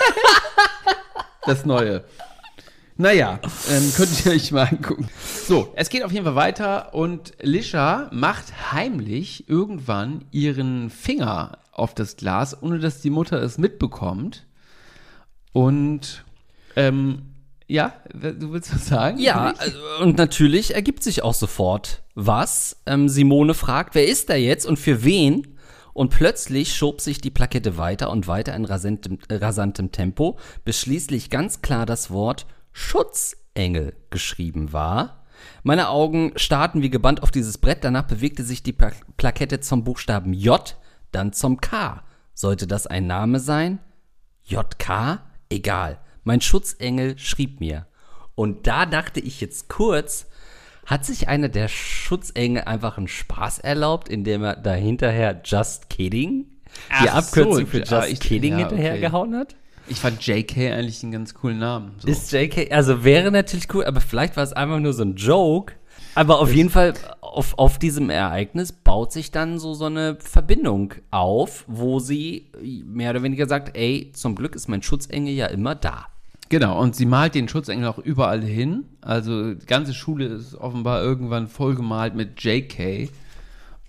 Das Neue. Naja, ähm, könnt ihr euch mal angucken. So, es geht auf jeden Fall weiter und Lisha macht heimlich irgendwann ihren Finger auf das Glas, ohne dass die Mutter es mitbekommt. Und, ähm, ja, du willst was sagen? Ja, also, und natürlich ergibt sich auch sofort was. Ähm, Simone fragt, wer ist da jetzt und für wen? Und plötzlich schob sich die Plakette weiter und weiter in rasantem, äh, rasantem Tempo, bis schließlich ganz klar das Wort Schutzengel geschrieben war. Meine Augen starrten wie gebannt auf dieses Brett, danach bewegte sich die Pla- Plakette zum Buchstaben J, dann zum K. Sollte das ein Name sein? J K? Egal. Mein Schutzengel schrieb mir. Und da dachte ich jetzt kurz, hat sich einer der Schutzengel einfach einen Spaß erlaubt, indem er da hinterher Just Kidding, die Ach Abkürzung so, für Just ah, ich- Kidding ja, hinterhergehauen hat? Ich fand J K eigentlich einen ganz coolen Namen. So. Ist J K, also wäre natürlich cool, aber vielleicht war es einfach nur so ein Joke. Aber auf jeden Fall, auf, auf diesem Ereignis baut sich dann so, so eine Verbindung auf, wo sie mehr oder weniger sagt, ey, zum Glück ist mein Schutzengel ja immer da. Genau, und sie malt den Schutzengel auch überall hin. Also die ganze Schule ist offenbar irgendwann vollgemalt mit J K.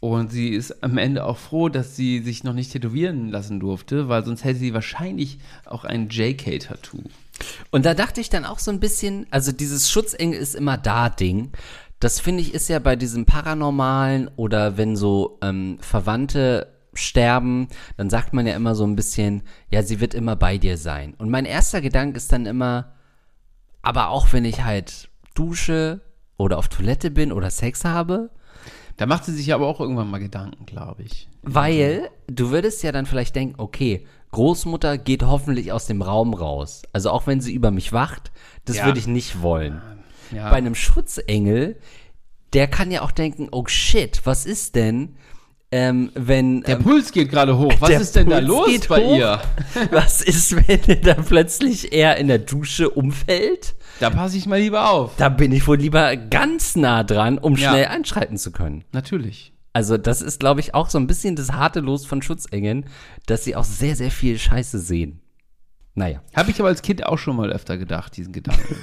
Und sie ist am Ende auch froh, dass sie sich noch nicht tätowieren lassen durfte, weil sonst hätte sie wahrscheinlich auch ein J K-Tattoo. Und da dachte ich dann auch so ein bisschen, also dieses Schutzengel ist immer da Ding, das finde ich ist ja bei diesem Paranormalen oder wenn so ähm, Verwandte sterben, dann sagt man ja immer so ein bisschen, ja, sie wird immer bei dir sein. Und mein erster Gedanke ist dann immer, aber auch wenn ich halt dusche oder auf Toilette bin oder Sex habe. Da macht sie sich aber auch irgendwann mal Gedanken, glaube ich. Weil du würdest ja dann vielleicht denken, okay, Großmutter geht hoffentlich aus dem Raum raus. Also auch wenn sie über mich wacht, das Ja. würde ich nicht wollen. Ja. Bei einem Schutzengel, der kann ja auch denken, oh shit, was ist denn, ähm, wenn Der ähm, Puls geht gerade hoch. Was der ist denn da Puls los geht bei hoch? ihr? Was ist, wenn da plötzlich er in der Dusche umfällt? Da passe ich mal lieber auf. Da bin ich wohl lieber ganz nah dran, um Ja. schnell einschreiten zu können. Natürlich. Also das ist, glaube ich, auch so ein bisschen das harte Los von Schutzengeln, dass sie auch sehr, sehr viel Scheiße sehen. Naja. Habe ich aber als Kind auch schon mal öfter gedacht, diesen Gedanken.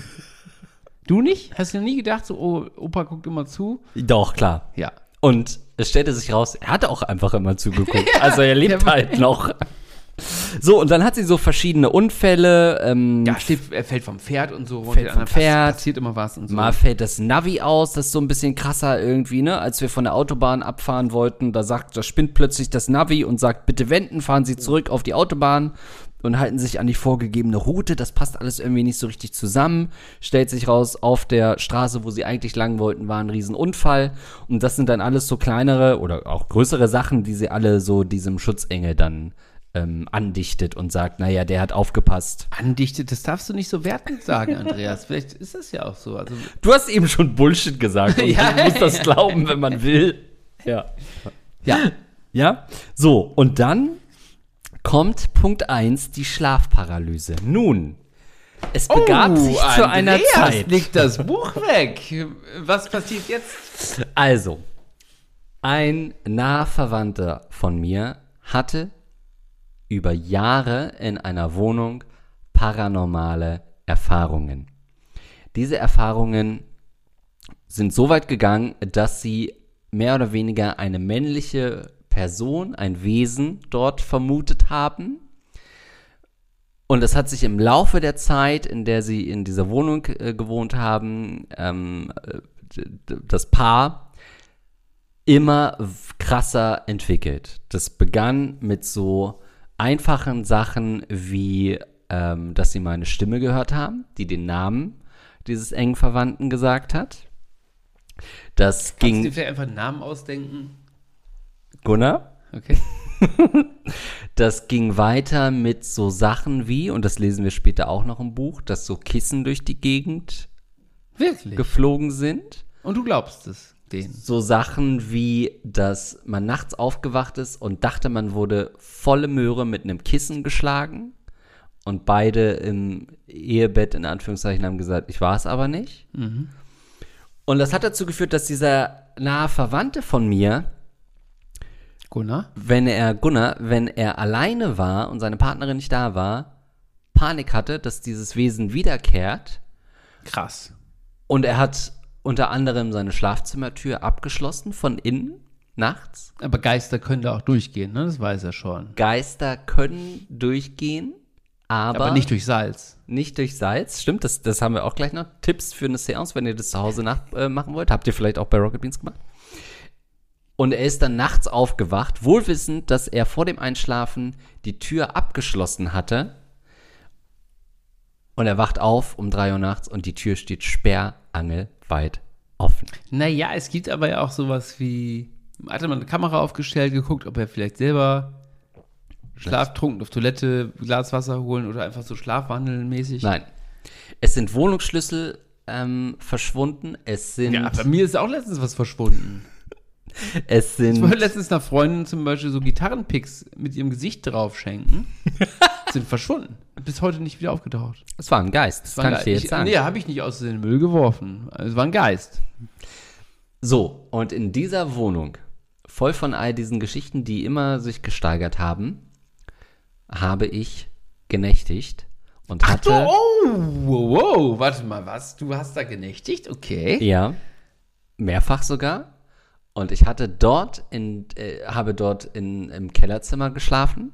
Du nicht? Hast du noch nie gedacht, so, oh, Opa guckt immer zu? Doch, klar. Ja. Und es stellte sich raus, er hatte auch einfach immer zugeguckt. Also er lebt der- halt noch. So, und dann hat sie so verschiedene Unfälle. Ähm, Ja, steht, er fällt vom Pferd und so. Fällt vom Pass- Pferd. Passiert immer was und so. Mal fällt das Navi aus, das ist so ein bisschen krasser irgendwie, ne? Als wir von der Autobahn abfahren wollten, da sagt, da spinnt plötzlich das Navi und sagt, bitte wenden, fahren Sie zurück auf die Autobahn und halten sich an die vorgegebene Route. Das passt alles irgendwie nicht so richtig zusammen. Stellt sich raus, auf der Straße, wo sie eigentlich lang wollten, war ein Riesenunfall. Und das sind dann alles so kleinere oder auch größere Sachen, die sie alle so diesem Schutzengel dann ähm, andichtet und sagt, naja, der hat aufgepasst. Andichtet, das darfst du nicht so wertend sagen, Andreas. Vielleicht ist das ja auch so. Also, Du hast eben schon Bullshit gesagt und Ja. man muss das glauben, wenn man will. Ja. ja. Ja? So, und dann kommt Punkt eins, die Schlafparalyse. Nun, es begab sich zu einer Oh, Andreas, Zeit. Leg das Buch weg. Was passiert jetzt? Also, ein naher Verwandter von mir hatte über Jahre in einer Wohnung paranormale Erfahrungen. Diese Erfahrungen sind so weit gegangen, dass sie mehr oder weniger eine männliche Person, ein Wesen dort vermutet haben. Und es hat sich im Laufe der Zeit, in der sie in dieser Wohnung äh, gewohnt haben, ähm, äh, d- das Paar immer w- krasser entwickelt. Das begann mit so einfachen Sachen wie, ähm, dass sie mal eine Stimme gehört haben, die den Namen dieses engen Verwandten gesagt hat. Das Kannst du dir ging vielleicht einfach einen Namen ausdenken? Gunnar. Okay. Das ging weiter mit so Sachen wie, und das lesen wir später auch noch im Buch, dass so Kissen durch die Gegend Wirklich? geflogen sind. Und du glaubst es, denen? So Sachen wie, dass man nachts aufgewacht ist und dachte, man wurde volle Möhre mit einem Kissen geschlagen. Und beide im Ehebett, in Anführungszeichen, haben gesagt, ich war es aber nicht. Und das hat dazu geführt, dass dieser nahe Verwandte von mir, Gunnar? wenn er, Gunnar, wenn er alleine war und seine Partnerin nicht da war, Panik hatte, dass dieses Wesen wiederkehrt. Krass. Und er hat unter anderem seine Schlafzimmertür abgeschlossen von innen, nachts. Aber Geister können da auch durchgehen, ne? Das weiß er schon. Geister können durchgehen, aber, Aber nicht durch Salz. nicht durch Salz. Stimmt, das, das haben wir auch gleich noch. Tipps für eine Seance, wenn ihr das zu Hause nach, äh, machen wollt. Habt ihr vielleicht auch bei Rocket Beans gemacht. Und er ist dann nachts aufgewacht, wohlwissend, dass er vor dem Einschlafen die Tür abgeschlossen hatte. Und er wacht auf um drei Uhr nachts und die Tür steht sperrangelweit offen. Naja, es gibt aber ja auch sowas wie, hat er mal eine Kamera aufgestellt, geguckt, ob er vielleicht selber schlaftrunken auf Toilette, Glas Wasser holen oder einfach so schlafwandeln mäßig. Nein. Es sind Wohnungsschlüssel ähm, verschwunden. Es sind, Ja, bei mir ist auch letztens was verschwunden. es Ich sind, wollte letztens einer Freundin zum Beispiel so Gitarrenpicks mit ihrem Gesicht drauf schenken. Sind verschwunden. Bis heute nicht wieder aufgetaucht. es war ein Geist. Das War kann ein ich dir Geist. jetzt sagen. Nee, habe ich nicht aus den Müll geworfen. Es war ein Geist. So, und in dieser Wohnung, voll von all diesen Geschichten, die immer sich gesteigert haben, habe ich genächtigt und Ach du, hatte, oh, wow, wow, warte mal, was? Du hast da genächtigt? Okay. ja, mehrfach sogar. Und ich hatte dort in, äh, habe dort in, im Kellerzimmer geschlafen.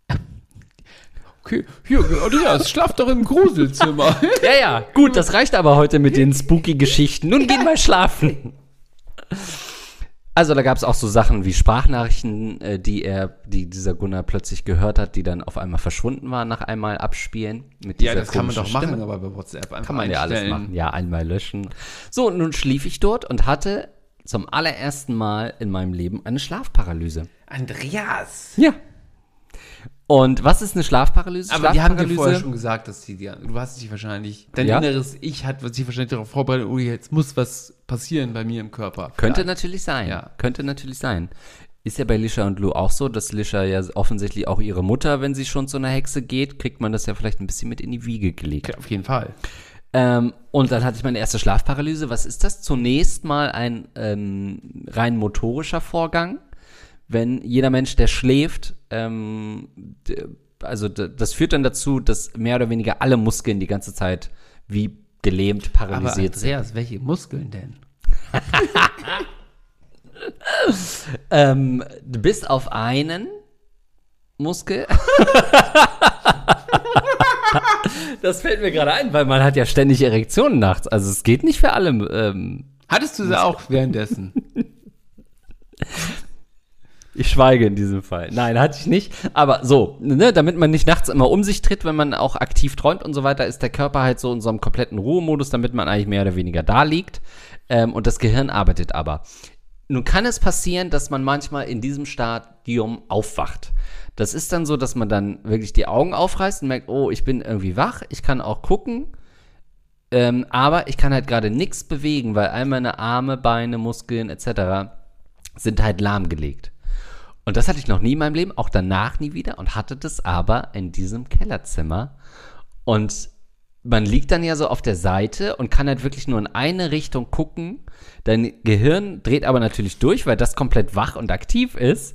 Okay, hier, Andreas, schlaf doch im Gruselzimmer. Ja, ja, gut, das reicht aber heute mit den Spooky-Geschichten. Nun gehen wir schlafen. Also da gab es auch so Sachen wie Sprachnachrichten, äh, die er, die dieser Gunnar plötzlich gehört hat, die dann auf einmal verschwunden waren nach einmal abspielen. Mit Ja, dieser das kann man doch komischen machen, Stimme. aber bei WhatsApp einfach Kann man ja alles einstellen. machen. Ja, einmal löschen. So, und nun schlief ich dort und hatte zum allerersten Mal in meinem Leben eine Schlafparalyse. Andreas! Ja. Und was ist eine Schlafparalyse? Aber die haben dir Schlafparalyse- vorher schon gesagt, dass die dir, du hast dich wahrscheinlich, dein Ja? inneres Ich hat sich wahrscheinlich darauf vorbereitet, oh, jetzt muss was passieren bei mir im Körper. Könnte Vielleicht. natürlich sein. Ja. Könnte natürlich sein. Ist ja bei Lisha und Lou auch so, dass Lisha ja offensichtlich auch ihre Mutter, wenn sie schon zu einer Hexe geht, kriegt man das ja vielleicht ein bisschen mit in die Wiege gelegt. Auf jeden Fall. Ähm, und dann hatte ich meine erste Schlafparalyse. Was ist das? Zunächst mal ein ähm, rein motorischer Vorgang. Wenn jeder Mensch, der schläft, ähm, d- also d- das führt dann dazu, dass mehr oder weniger alle Muskeln die ganze Zeit wie gelähmt, Aber paralysiert sind. Andreas, welche Muskeln denn? Ähm, bis auf einen Muskel. Das fällt mir gerade ein, weil man hat ja ständig Erektionen nachts. Also es geht nicht für alle. Ähm, Hattest du sie auch währenddessen? ich schweige in diesem Fall. Nein, hatte ich nicht. Aber so, ne, damit man nicht nachts immer um sich tritt, wenn man auch aktiv träumt und so weiter, ist der Körper halt so in so einem kompletten Ruhemodus, damit man eigentlich mehr oder weniger da liegt. Ähm, und das Gehirn arbeitet aber. Nun kann es passieren, dass man manchmal in diesem Stadium aufwacht. Das ist dann so, dass man dann wirklich die Augen aufreißt und merkt, oh, ich bin irgendwie wach, ich kann auch gucken, ähm, aber ich kann halt gerade nichts bewegen, weil all meine Arme, Beine, Muskeln et cetera sind halt lahmgelegt. Und das hatte ich noch nie in meinem Leben, auch danach nie wieder und hatte das aber in diesem Kellerzimmer. Und man liegt dann ja so auf der Seite und kann halt wirklich nur in eine Richtung gucken. Dein Gehirn dreht aber natürlich durch, weil das komplett wach und aktiv ist.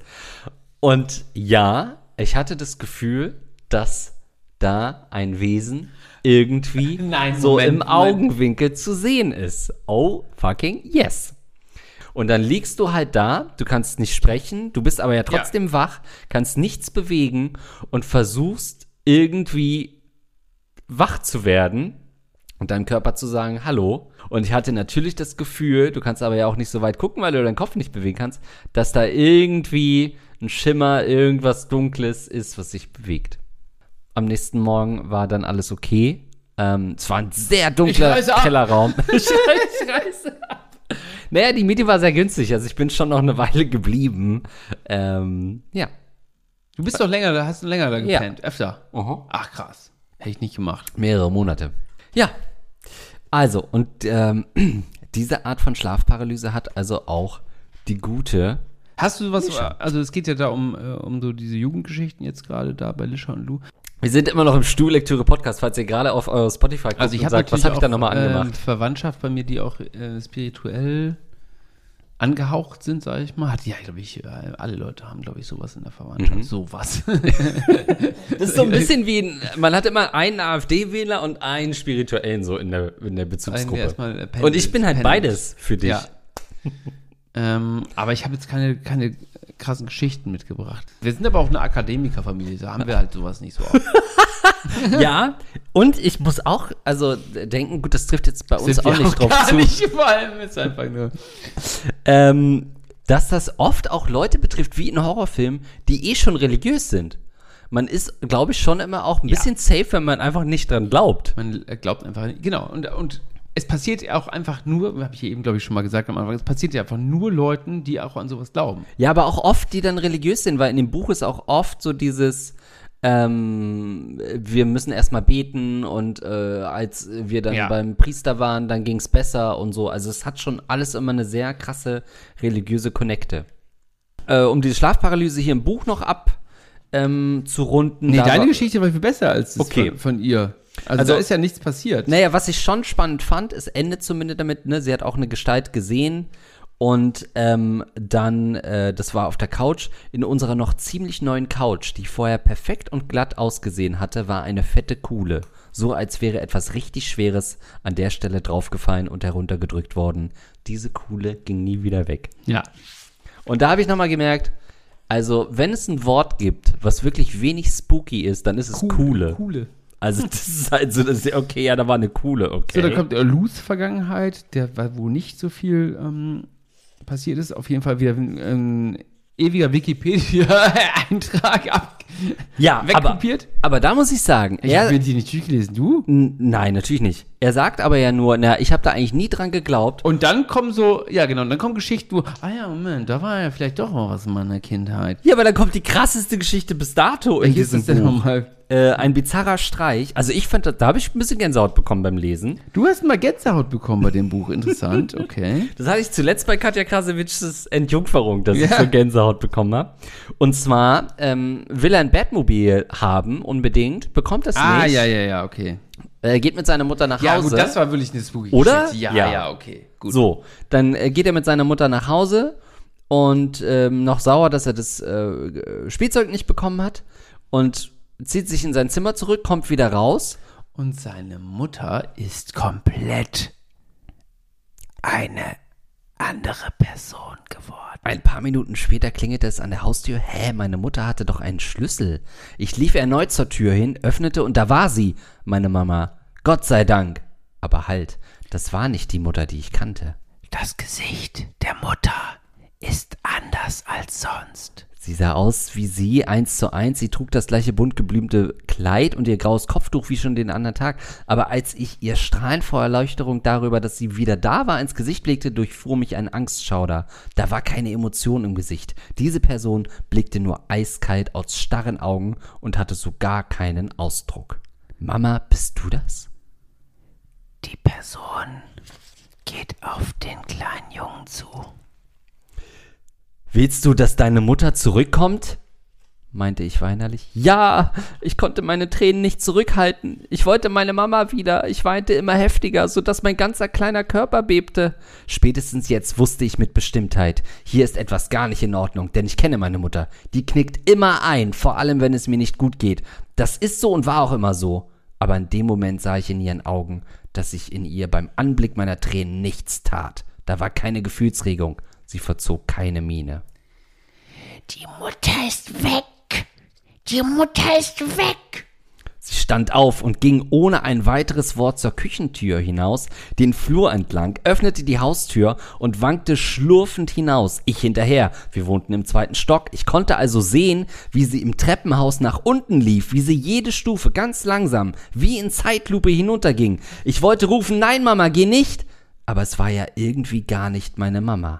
Und ja, ich hatte das Gefühl, dass da ein Wesen irgendwie Nein, so Moment, im Moment. Augenwinkel zu sehen ist. Oh, fucking yes. Und dann liegst du halt da, du kannst nicht sprechen, du bist aber ja trotzdem wach, kannst nichts bewegen und versuchst irgendwie wach zu werden und deinem Körper zu sagen, hallo. Und ich hatte natürlich das Gefühl, du kannst aber ja auch nicht so weit gucken, weil du deinen Kopf nicht bewegen kannst, dass da irgendwie ein Schimmer, irgendwas Dunkles ist, was sich bewegt. Am nächsten Morgen war dann alles okay. Ähm, es war ein sehr dunkler Ich reiße ab. Kellerraum. ich reiße ab. Naja, die Miete war sehr günstig, also ich bin schon noch eine Weile geblieben. Ähm, ja. Du bist doch länger, da hast du länger da Ja. gepennt, öfter. Aha. Ach krass, hätte ich nicht gemacht. Mehrere Monate. Ja. Also, und ähm, diese Art von Schlafparalyse hat also auch die gute. Hast du was, also es geht ja da um, äh, um so diese Jugendgeschichten jetzt gerade da bei Lisha und Lou. Wir sind immer noch im Stuhllektüre-Podcast, falls ihr gerade auf eure Spotify guckt Also ich und habe sagt, was habe ich da nochmal angemacht? Äh, Verwandtschaft bei mir, die auch äh, spirituell angehaucht sind, sage ich mal. Hat ja, glaube ich, äh, alle Leute haben, glaube ich, sowas in der Verwandtschaft. Mhm. Sowas. Das ist so ein bisschen wie, ein, man hat immer einen AfD-Wähler und einen Spirituellen so in der, in der Bezugsgruppe. Erstmal, äh, Pendel- Und ich bin halt Pendel. beides für dich. Ja. ähm, aber ich habe jetzt keine, keine krassen Geschichten mitgebracht. Wir sind aber auch eine Akademikerfamilie, da haben wir halt sowas nicht so oft. Ja, und ich muss auch, also denken, gut, das trifft jetzt bei uns Sind auch wir nicht drauf gar zu, nicht, vor allem ist einfach nur. ähm, dass das oft auch Leute betrifft, wie in Horrorfilmen, die eh schon religiös sind. Man ist, glaube ich, schon immer auch ein Ja. bisschen safe, wenn man einfach nicht dran glaubt. Man glaubt einfach nicht. Genau, und, und es passiert ja auch einfach nur, habe ich hier eben, glaube ich, schon mal gesagt am Anfang, es passiert ja einfach nur Leuten, die auch an sowas glauben. Ja, aber auch oft, die dann religiös sind, weil in dem Buch ist auch oft so dieses, ähm, wir müssen erstmal beten und äh, als wir dann Ja. beim Priester waren, dann ging es besser und so. Also es hat schon alles immer eine sehr krasse religiöse Connecte. Äh, um diese Schlafparalyse hier im Buch noch ab ähm, zu runden. Nee, da deine war- Geschichte war viel besser als das Okay. von, von ihr. Also, Also- da ist ja nichts passiert. Naja, was ich schon spannend fand, es endet zumindest damit, ne, sie hat auch eine Gestalt gesehen Und ähm, dann, äh, das war auf der Couch, in unserer noch ziemlich neuen Couch, die vorher perfekt und glatt ausgesehen hatte, war eine fette Kuhle. So als wäre etwas richtig Schweres an der Stelle draufgefallen und heruntergedrückt worden. Diese Kuhle ging nie wieder weg. Ja. Und da habe ich nochmal gemerkt, also wenn es ein Wort gibt, was wirklich wenig spooky ist, dann ist es Kuhle. Kuhle. Also das ist halt so, das ist, okay, ja, da war eine Kuhle, okay. So, da kommt der Luz-Vergangenheit, der, wo nicht so viel ähm, passiert ist. Auf jeden Fall wieder ein, ein ewiger Wikipedia-Eintrag ab ja, wegkopiert. Aber, aber da muss ich sagen, Ich er, habe die nicht durchgelesen, du? N- nein, natürlich nicht. Er sagt aber ja nur, na, ich habe da eigentlich nie dran geglaubt. Und dann kommen so, ja genau, dann kommen Geschichten, wo, ah ja, Moment, da war ja vielleicht doch mal was in meiner Kindheit. Ja, aber dann kommt die krasseste Geschichte bis dato in Welches diesem ist das denn Buch. nochmal? Äh, ein bizarrer Streich. Also ich fand, da, da habe ich ein bisschen Gänsehaut bekommen beim Lesen. Du hast mal Gänsehaut bekommen bei dem Buch, interessant, okay. Das hatte ich zuletzt bei Katja Krasewitschs Entjungferung, dass ich Ja. so Gänsehaut bekommen habe. Und zwar ähm, will er ein Batmobil haben, unbedingt, bekommt das Ah, nicht. ja, ja, ja, okay. Er geht mit seiner Mutter nach Ja, Hause. gut, das war wirklich eine spooky Oder? Geschichte. Ja, Ja. ja, okay, gut. So, dann äh, geht er mit seiner Mutter nach Hause und ähm, noch sauer, dass er das äh, Spielzeug nicht bekommen hat und zieht sich in sein Zimmer zurück, kommt wieder raus. Und seine Mutter ist komplett eine andere Person geworden. Ein paar Minuten später klingelt es an der Haustür. Hä, meine Mutter hatte doch einen Schlüssel. Ich lief erneut zur Tür hin, öffnete und da war sie, meine Mama. Gott sei Dank. Aber halt, das war nicht die Mutter, die ich kannte. Das Gesicht der Mutter ist anders als sonst. Sie sah aus wie sie, eins zu eins. Sie trug das gleiche bunt geblümte Kleid und ihr graues Kopftuch wie schon den anderen Tag. Aber als ich ihr strahlend vor Erleuchterung darüber, dass sie wieder da war, ins Gesicht blickte, durchfuhr mich ein Angstschauder. Da war keine Emotion im Gesicht. Diese Person blickte nur eiskalt aus starren Augen und hatte so gar keinen Ausdruck. Mama, bist du das? Die Person geht auf den kleinen Jungen zu. Willst du, dass deine Mutter zurückkommt? Meinte ich weinerlich. Ja, ich konnte meine Tränen nicht zurückhalten. Ich wollte meine Mama wieder. Ich weinte immer heftiger, sodass mein ganzer kleiner Körper bebte. Spätestens jetzt wusste ich mit Bestimmtheit, hier ist etwas gar nicht in Ordnung, denn ich kenne meine Mutter. Die knickt immer ein, vor allem wenn es mir nicht gut geht. Das ist so und war auch immer so. Aber in dem Moment sah ich in ihren Augen, dass sich in ihr beim Anblick meiner Tränen nichts tat. Da war keine Gefühlsregung. Sie verzog keine Miene. Die Mutter ist weg. Die Mutter ist weg. Sie stand auf und ging ohne ein weiteres Wort zur Küchentür hinaus, den Flur entlang, öffnete die Haustür und wankte schlurfend hinaus. Ich hinterher. Wir wohnten im zweiten Stock. Ich konnte also sehen, wie sie im Treppenhaus nach unten lief, wie sie jede Stufe ganz langsam, wie in Zeitlupe hinunterging. Ich wollte rufen, nein, Mama, geh nicht. Aber es war ja irgendwie gar nicht meine Mama.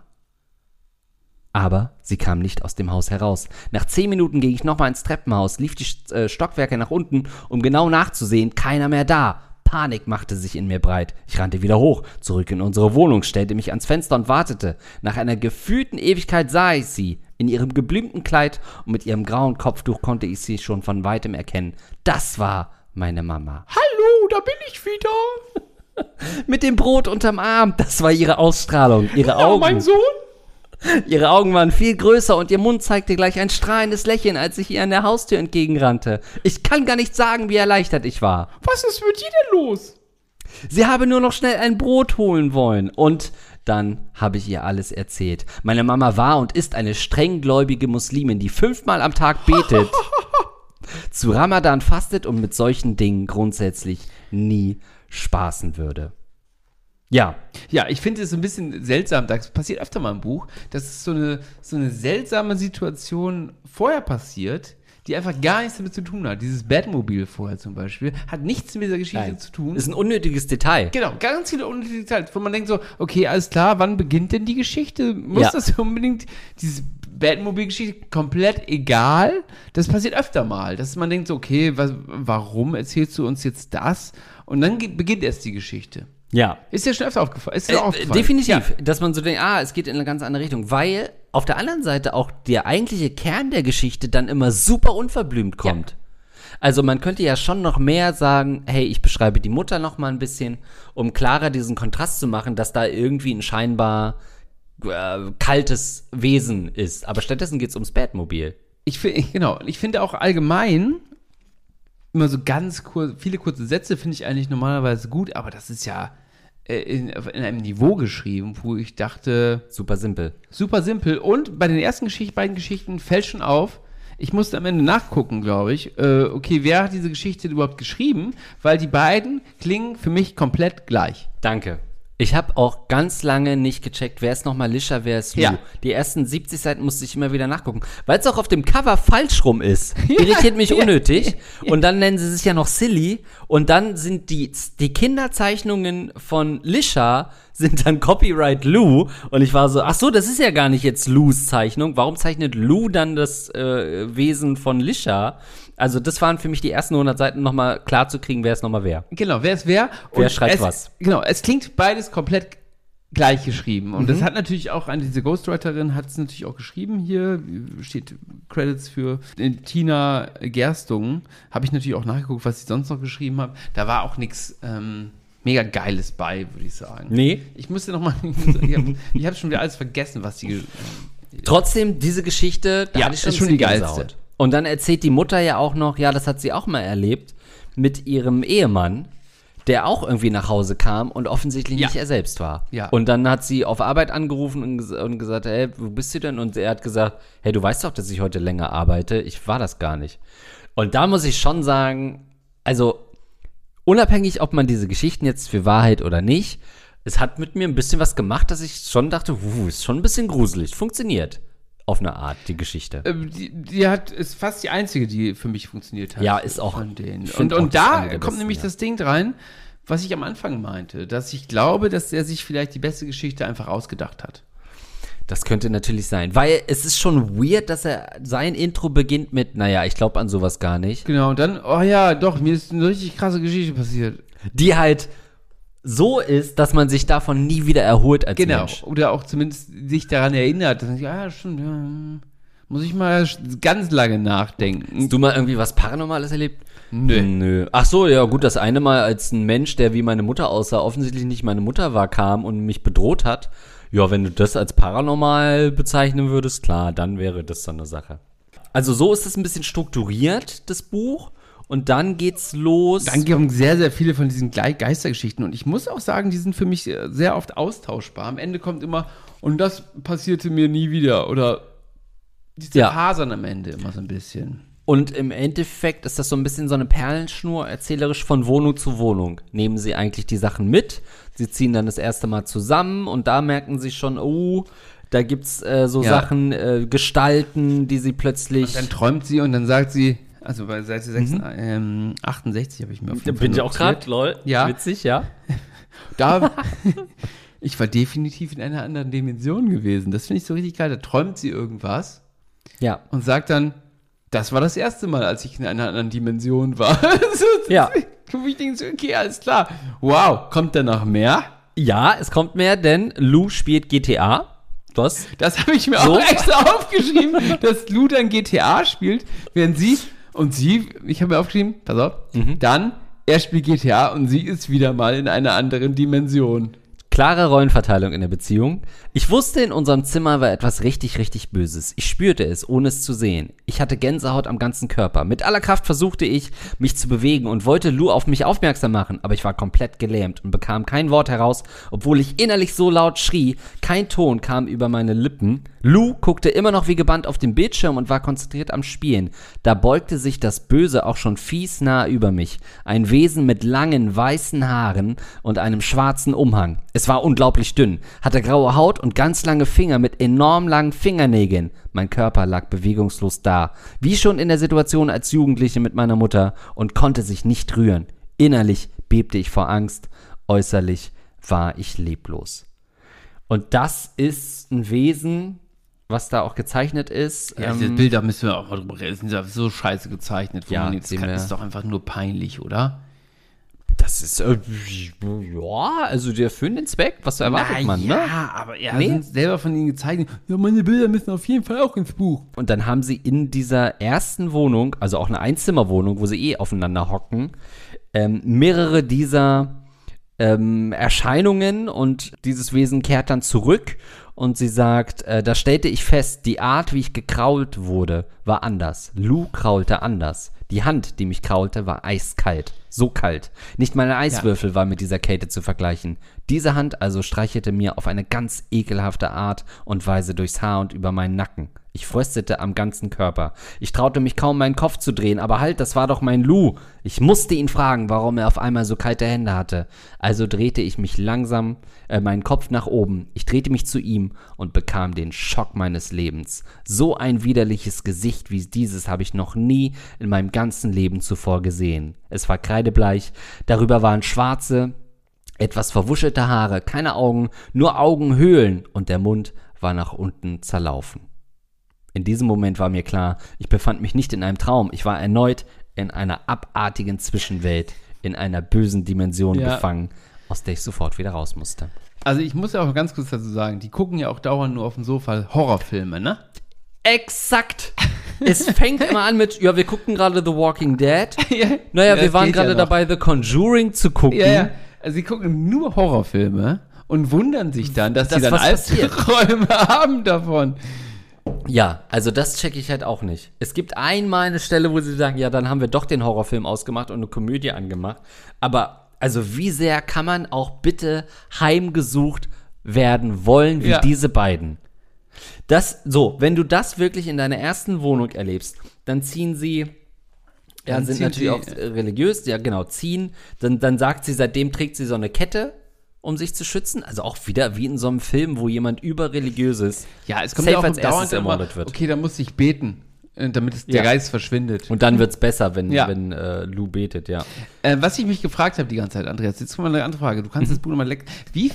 Aber sie kam nicht aus dem Haus heraus. Nach zehn Minuten ging ich nochmal ins Treppenhaus, lief die äh, Stockwerke nach unten, um genau nachzusehen, keiner mehr da. Panik machte sich in mir breit. Ich rannte wieder hoch, zurück in unsere Wohnung, stellte mich ans Fenster und wartete. Nach einer gefühlten Ewigkeit sah ich sie. In ihrem geblümten Kleid und mit ihrem grauen Kopftuch konnte ich sie schon von weitem erkennen. Das war meine Mama. Hallo, da bin ich wieder. Mit dem Brot unterm Arm, das war ihre Ausstrahlung, ihre Augen. Ja, mein Sohn. Ihre Augen waren viel größer und ihr Mund zeigte gleich ein strahlendes Lächeln, als ich ihr an der Haustür entgegenrannte. Ich kann gar nicht sagen, wie erleichtert ich war. Was ist mit dir denn los? Sie habe nur noch schnell ein Brot holen wollen. Und dann habe ich ihr alles erzählt. Meine Mama war und ist eine strenggläubige Muslimin, die fünfmal am Tag betet, zu Ramadan fastet und mit solchen Dingen grundsätzlich nie spaßen würde. Ja. Ja, ich finde es so ein bisschen seltsam, das passiert öfter mal im Buch, dass es so eine, so eine seltsame Situation vorher passiert, die einfach gar nichts damit zu tun hat. Dieses Batmobil vorher zum Beispiel hat nichts mit dieser Geschichte Nein. zu tun. Ist ein unnötiges Detail. Genau, ganz viele unnötige Details, wo man denkt so, okay, alles klar, wann beginnt denn die Geschichte? Muss Ja. das unbedingt, diese Batmobil-Geschichte, komplett egal? Das passiert öfter mal, dass man denkt so, okay, was, warum erzählst du uns jetzt das? Und dann ge- beginnt erst die Geschichte. Ja. Ist dir schon öfter aufgefallen? Ist dir Äh, auch aufgefallen? definitiv, Ja. dass man so denkt, ah, es geht in eine ganz andere Richtung, weil auf der anderen Seite auch der eigentliche Kern der Geschichte dann immer super unverblümt kommt. Also man könnte ja schon noch mehr sagen, hey, ich beschreibe die Mutter noch mal ein bisschen, um klarer diesen Kontrast zu machen, dass da irgendwie ein scheinbar äh, kaltes Wesen ist. Aber stattdessen geht es ums Batmobil. Ich finde, genau, ich finde auch allgemein immer so ganz kurz, viele kurze Sätze finde ich eigentlich normalerweise gut, aber das ist ja äh, in, in einem Niveau geschrieben, wo ich dachte, Super simpel. super simpel. Und bei den ersten Geschichten, beiden Geschichten fällt schon auf, ich musste am Ende nachgucken, glaube ich, äh, okay, wer hat diese Geschichte überhaupt geschrieben? Weil die beiden klingen für mich komplett gleich. Danke. Ich habe auch ganz lange nicht gecheckt, wer ist nochmal Lisha, wer ist Lou. Ja. Die ersten siebzig Seiten musste ich immer wieder nachgucken, weil es auch auf dem Cover falsch rum ist. Irritiert mich unnötig. Und dann nennen sie sich ja noch Silly. Und dann sind die, die Kinderzeichnungen von Lisha sind dann Copyright Lou. Und ich war so, ach so, das ist ja gar nicht jetzt Lous Zeichnung. Warum zeichnet Lou dann das äh, Wesen von Lisha? Also das waren für mich die ersten hundert Seiten, nochmal klar zu kriegen, wer ist nochmal wer. Genau, wer ist wer? Wer schreibt es, was? Genau, es klingt beides komplett gleich geschrieben. Und Mhm. das hat natürlich auch, an diese Ghostwriterin hat es natürlich auch geschrieben hier, steht Credits für äh, Tina Gerstung. Habe ich natürlich auch nachgeguckt, was sie sonst noch geschrieben hat. Da war auch nichts ähm, mega Geiles bei, würde ich sagen. Nee. Ich musste nochmal, ich habe ich hab schon wieder alles vergessen, was die... Trotzdem, diese Geschichte, da Ja, hatte ich schon, ist schon ein die bisschen geilste. Gänsehaut. Und dann erzählt die Mutter ja auch noch, ja, das hat sie auch mal erlebt, mit ihrem Ehemann, der auch irgendwie nach Hause kam und offensichtlich Ja. nicht er selbst war. Ja. Und dann hat sie auf Arbeit angerufen und, ges- und gesagt, hey, wo bist du denn? Und er hat gesagt, hey, du weißt doch, dass ich heute länger arbeite. Ich war das gar nicht. Und da muss ich schon sagen, also unabhängig, ob man diese Geschichten jetzt für Wahrheit oder nicht, es hat mit mir ein bisschen was gemacht, dass ich schon dachte, wuh, ist schon ein bisschen gruselig. Funktioniert. Auf eine Art, die Geschichte. Ähm, die, die hat, ist fast die einzige, die für mich funktioniert hat. Ja, ist auch- Von denen. ich Und, find auch, und das ist da eine der kommt besten, nämlich ja. das Ding rein, was ich am Anfang meinte, dass ich glaube, dass er sich vielleicht die beste Geschichte einfach ausgedacht hat. Das könnte natürlich sein, weil es ist schon weird, dass er sein Intro beginnt mit, naja, ich glaube an sowas gar nicht. Genau, und dann, oh ja, doch, mir ist eine richtig krasse Geschichte passiert. Die halt so ist, dass man sich davon nie wieder erholt als Genau, Mensch. oder auch zumindest sich daran erinnert. Dass ich, ja, stimmt, ja, hm, muss ich mal ganz lange nachdenken. Hast du mal irgendwie was Paranormales erlebt? Nö. Nö. Ach so, ja gut, das eine Mal, als ein Mensch, der wie meine Mutter aussah, offensichtlich nicht meine Mutter war, kam und mich bedroht hat. Ja, wenn du das als paranormal bezeichnen würdest, klar, dann wäre das so eine Sache. Also so ist es ein bisschen strukturiert, das Buch. Und dann geht's los. Dann kommen sehr, sehr viele von diesen Ge- Geistergeschichten. Und ich muss auch sagen, die sind für mich sehr oft austauschbar. Am Ende kommt immer, und das passierte mir nie wieder. Oder die Ja. zerfasern am Ende immer so ein bisschen. Und im Endeffekt ist das so ein bisschen so eine Perlenschnur, erzählerisch von Wohnung zu Wohnung. Nehmen sie eigentlich die Sachen mit, sie ziehen dann das erste Mal zusammen und da merken sie schon, oh, da gibt's äh, so Ja. Sachen, äh, Gestalten, die sie plötzlich... Dann träumt sie und dann sagt sie, also bei Seite sechs, ähm, achtundsechzig habe ich mir auf da jeden Fall bin ich auch notiert. gerade, lol, Ja. witzig, ja. Da, ich war definitiv in einer anderen Dimension gewesen. Das finde ich so richtig geil. Da träumt sie irgendwas Ja, und sagt dann, das war das erste Mal, als ich in einer anderen Dimension war. So, Ja. Wo ich denke, so, okay, alles klar. Wow, kommt da noch mehr? ja, es kommt mehr, denn Lou spielt G T A. Das, Das habe ich mir So? auch extra aufgeschrieben, dass Lou dann G T A spielt, während sie und sie, ich habe mir aufgeschrieben, pass auf, Mhm. dann, er spielt G T A und sie ist wieder mal in einer anderen Dimension. klare Rollenverteilung in der Beziehung. Ich wusste, in unserem Zimmer war etwas richtig, richtig Böses. Ich spürte es, ohne es zu sehen. Ich hatte Gänsehaut am ganzen Körper. Mit aller Kraft versuchte ich, mich zu bewegen und wollte Lou auf mich aufmerksam machen, aber ich war komplett gelähmt und bekam kein Wort heraus, obwohl ich innerlich so laut schrie. Kein Ton kam über meine Lippen. Lou guckte immer noch wie gebannt auf den Bildschirm und war konzentriert am Spielen. Da beugte sich das Böse auch schon fies nah über mich. Ein Wesen mit langen, weißen Haaren und einem schwarzen Umhang. Es war unglaublich dünn, hatte graue Haut und ganz lange Finger mit enorm langen Fingernägeln. Mein Körper lag bewegungslos da, wie schon in der Situation als Jugendliche mit meiner Mutter, und konnte sich nicht rühren. Innerlich bebte ich vor Angst, äußerlich war ich leblos. Und das ist ein Wesen, was da auch gezeichnet ist. Ja, ähm, diese Bilder müssen wir auch mal drüber reden. Die sind ja so scheiße gezeichnet. Wo Ja, man jetzt die kann, mir- ist doch einfach nur peinlich, oder? Das ist, äh, ja, also der für den Zweck, was erwartet Na man, ne? ja, aber er Nee. sind selber von ihnen gezeichnet. Ja, meine Bilder müssen auf jeden Fall auch ins Buch. Und dann haben sie in dieser ersten Wohnung, also auch eine Einzimmerwohnung, wo sie eh aufeinander hocken, ähm, mehrere dieser ähm, Erscheinungen, und dieses Wesen kehrt dann zurück und sie sagt, äh, da stellte ich fest, die Art, wie ich gekrault wurde, war anders. Lou kraulte anders. Die Hand, die mich kraulte, war eiskalt. So kalt. Nicht mal ein Eiswürfel ja. war mit dieser Kälte zu vergleichen. Diese Hand also streichelte mir auf eine ganz ekelhafte Art und Weise durchs Haar und über meinen Nacken. Ich fröstete am ganzen Körper. Ich traute mich kaum, meinen Kopf zu drehen, aber halt, das war doch mein Lou. Ich musste ihn fragen, warum er auf einmal so kalte Hände hatte. Also drehte ich mich langsam, äh, meinen Kopf nach oben. Ich drehte mich zu ihm und bekam den Schock meines Lebens. So ein widerliches Gesicht wie dieses habe ich noch nie in meinem ganzen Leben zuvor gesehen. Es war kreidebleich, darüber waren schwarze, etwas verwuschelte Haare, keine Augen, nur Augenhöhlen und der Mund war nach unten zerlaufen. In diesem Moment war mir klar, ich befand mich nicht in einem Traum, ich war erneut in einer abartigen Zwischenwelt, in einer bösen Dimension ja. gefangen, aus der ich sofort wieder raus musste. Also ich muss ja auch ganz kurz dazu sagen, die gucken ja auch dauernd nur auf dem Sofa Horrorfilme, ne? Exakt! Es fängt immer an mit, ja, wir gucken gerade The Walking Dead. ja, naja, ja, wir waren gerade ja dabei, The Conjuring zu gucken. Ja, ja. Also sie gucken nur Horrorfilme und wundern sich dann, dass Das, sie dann was passiert. Albträume haben davon. Ja, also das checke ich halt auch nicht. Es gibt einmal eine Stelle, wo sie sagen, ja, dann haben wir doch den Horrorfilm ausgemacht und eine Komödie angemacht. Aber also wie sehr kann man auch bitte heimgesucht werden wollen wie ja. diese beiden? Das, so, wenn du das wirklich in deiner ersten Wohnung erlebst, dann ziehen sie, ja, Dann sind ziehen natürlich sie- auch religiös, ja genau, ziehen, dann, dann sagt sie, seitdem trägt sie so eine Kette, um sich zu schützen. Also auch wieder wie in so einem Film, wo jemand überreligiös ist. Ja, es kommt safe ja auch als dauernd erstes immer, ermordet wird. okay, da muss ich beten, äh, damit es, der Ja. Geist verschwindet. Und dann wird's besser, wenn, Ja. wenn äh, Lou betet, ja. Äh, was ich mich gefragt habe die ganze Zeit, Andreas, jetzt kommt mal eine andere Frage. Du kannst das Buch nochmal leck. Wie,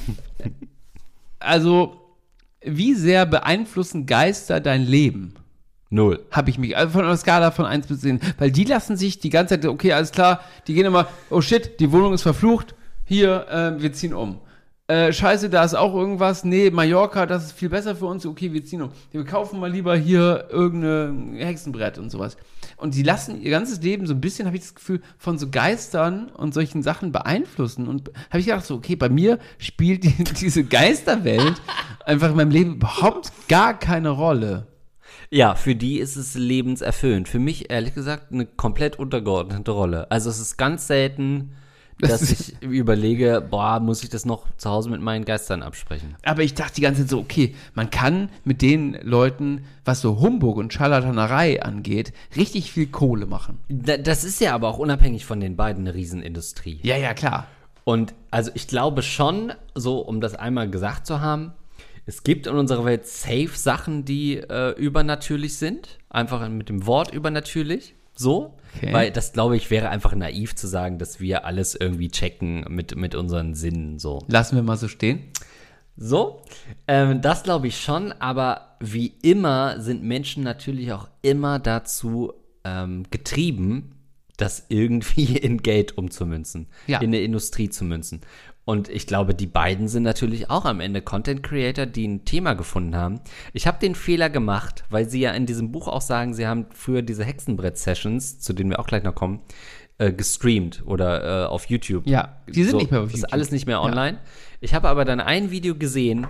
also, wie sehr beeinflussen Geister dein Leben? Null. Habe ich mich, also von einer Skala von eins bis zehn. Weil die lassen sich die ganze Zeit, okay, alles klar, die gehen immer, oh shit, die Wohnung ist verflucht, hier, äh, wir ziehen um. Äh, scheiße, da ist auch irgendwas, nee, Mallorca, das ist viel besser für uns, okay, wir ziehen um. Wir kaufen mal lieber hier irgendein Hexenbrett und sowas. Und die lassen ihr ganzes Leben so ein bisschen, habe ich das Gefühl, von so Geistern und solchen Sachen beeinflussen. Und habe ich gedacht so, okay, bei mir spielt die, diese Geisterwelt einfach in meinem Leben überhaupt gar keine Rolle. Ja, für die ist es lebenserfüllend. Für mich, ehrlich gesagt, eine komplett untergeordnete Rolle. Also es ist ganz selten, dass Das ich überlege, boah, muss ich das noch zu Hause mit meinen Geistern absprechen? Aber ich dachte die ganze Zeit so, okay, man kann mit den Leuten, was so Humbug und Scharlatanerei angeht, richtig viel Kohle machen. Da, das ist ja aber auch unabhängig von den beiden eine Riesenindustrie. Ja, ja, klar. Und also ich glaube schon, so um das einmal gesagt zu haben, es gibt in unserer Welt safe Sachen, die äh, übernatürlich sind. Einfach mit dem Wort übernatürlich. So. Okay. Weil das, glaube ich, wäre einfach naiv zu sagen, dass wir alles irgendwie checken mit, mit unseren Sinnen. So. Lassen wir mal so stehen. So, ähm, das glaube ich schon, aber wie immer sind Menschen natürlich auch immer dazu ähm, getrieben, das irgendwie in Geld umzumünzen, Ja. in eine Industrie zu münzen. Und ich glaube, die beiden sind natürlich auch am Ende Content Creator, die ein Thema gefunden haben. Ich habe den Fehler gemacht, weil sie ja in diesem Buch auch sagen, sie haben früher diese Hexenbrett-Sessions, zu denen wir auch gleich noch kommen, äh, gestreamt oder äh, auf YouTube. Ja, die sind so, nicht mehr auf das YouTube. ist alles nicht mehr online. Ich habe aber dann ein Video gesehen,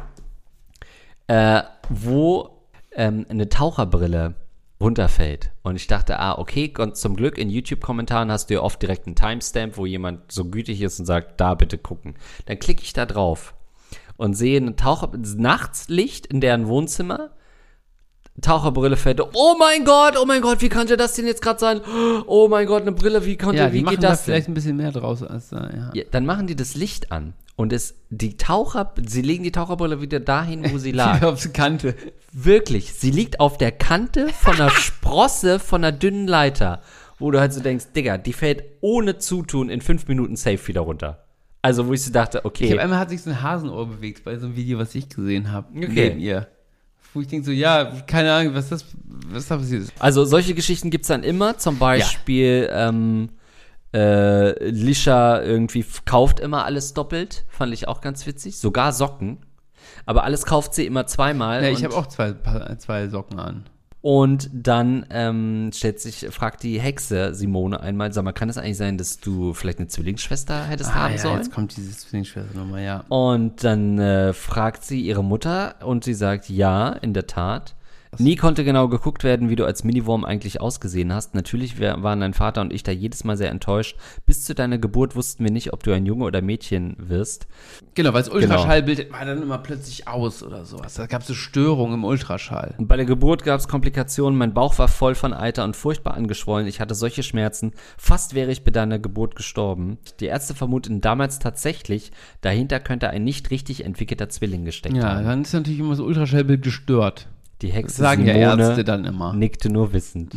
äh, wo ähm, eine Taucherbrille runterfällt. Und ich dachte, ah, okay, und zum Glück in YouTube-Kommentaren hast du ja oft direkt einen Timestamp, wo jemand so gütig ist und sagt, da bitte gucken. Dann klicke ich da drauf und sehe ein Taucher, Nachtslicht in deren Wohnzimmer. Taucherbrille fällt. Oh mein Gott, oh mein Gott, wie konnte das denn jetzt gerade sein? Oh mein Gott, eine Brille, wie konnte, Ja, die wie machen geht da das denn? vielleicht ein bisschen mehr draus als da, ja. Ja, dann machen die das Licht an und es, die Taucher, sie legen die Taucherbrille wieder dahin, wo sie lag. Auf die Kante. Wirklich, sie liegt auf der Kante von einer Sprosse von einer dünnen Leiter, wo du halt so denkst, Digga, die fällt ohne Zutun in fünf Minuten safe wieder runter. Also, wo ich so dachte, Ich okay, habe einmal hat sich so ein Hasenohr bewegt bei so einem Video, was ich gesehen habe. Okay. Neben ihr. Wo ich denke so, ja, keine Ahnung, was das, was da passiert ist. also solche Geschichten gibt's dann immer, zum Beispiel, ähm, äh, Lisha irgendwie f- kauft immer alles doppelt, fand ich auch ganz witzig, sogar Socken, aber alles kauft sie immer zweimal. Ja, ich und- habe auch zwei, Pa- zwei Socken an. Und dann ähm, stellt sich, fragt die Hexe Simone einmal, sag mal, kann es eigentlich sein, dass du vielleicht eine Zwillingsschwester hättest Ah, haben ja, sollen? jetzt kommt diese Zwillingsschwester nochmal, ja. Und dann äh, fragt sie ihre Mutter und sie sagt, ja, in der Tat. Nie konnte genau geguckt werden, wie du als Miniwurm eigentlich ausgesehen hast. Natürlich wär, waren dein Vater und ich da jedes Mal sehr enttäuscht. Bis zu deiner Geburt wussten wir nicht, ob du ein Junge oder Mädchen wirst. Genau, weil das Ultraschallbild war dann immer plötzlich aus oder sowas. Da gab es so Störungen im Ultraschall. Und bei der Geburt gab es Komplikationen. Mein Bauch war voll von Eiter und furchtbar angeschwollen. Ich hatte solche Schmerzen. Fast wäre ich bei deiner Geburt gestorben. Die Ärzte vermuteten damals tatsächlich, dahinter könnte ein nicht richtig entwickelter Zwilling gesteckt Ja, haben. dann ist natürlich immer das Ultraschallbild gestört. Die Das Hexe sagen ja Simone Ärzte dann immer. nickte nur wissend.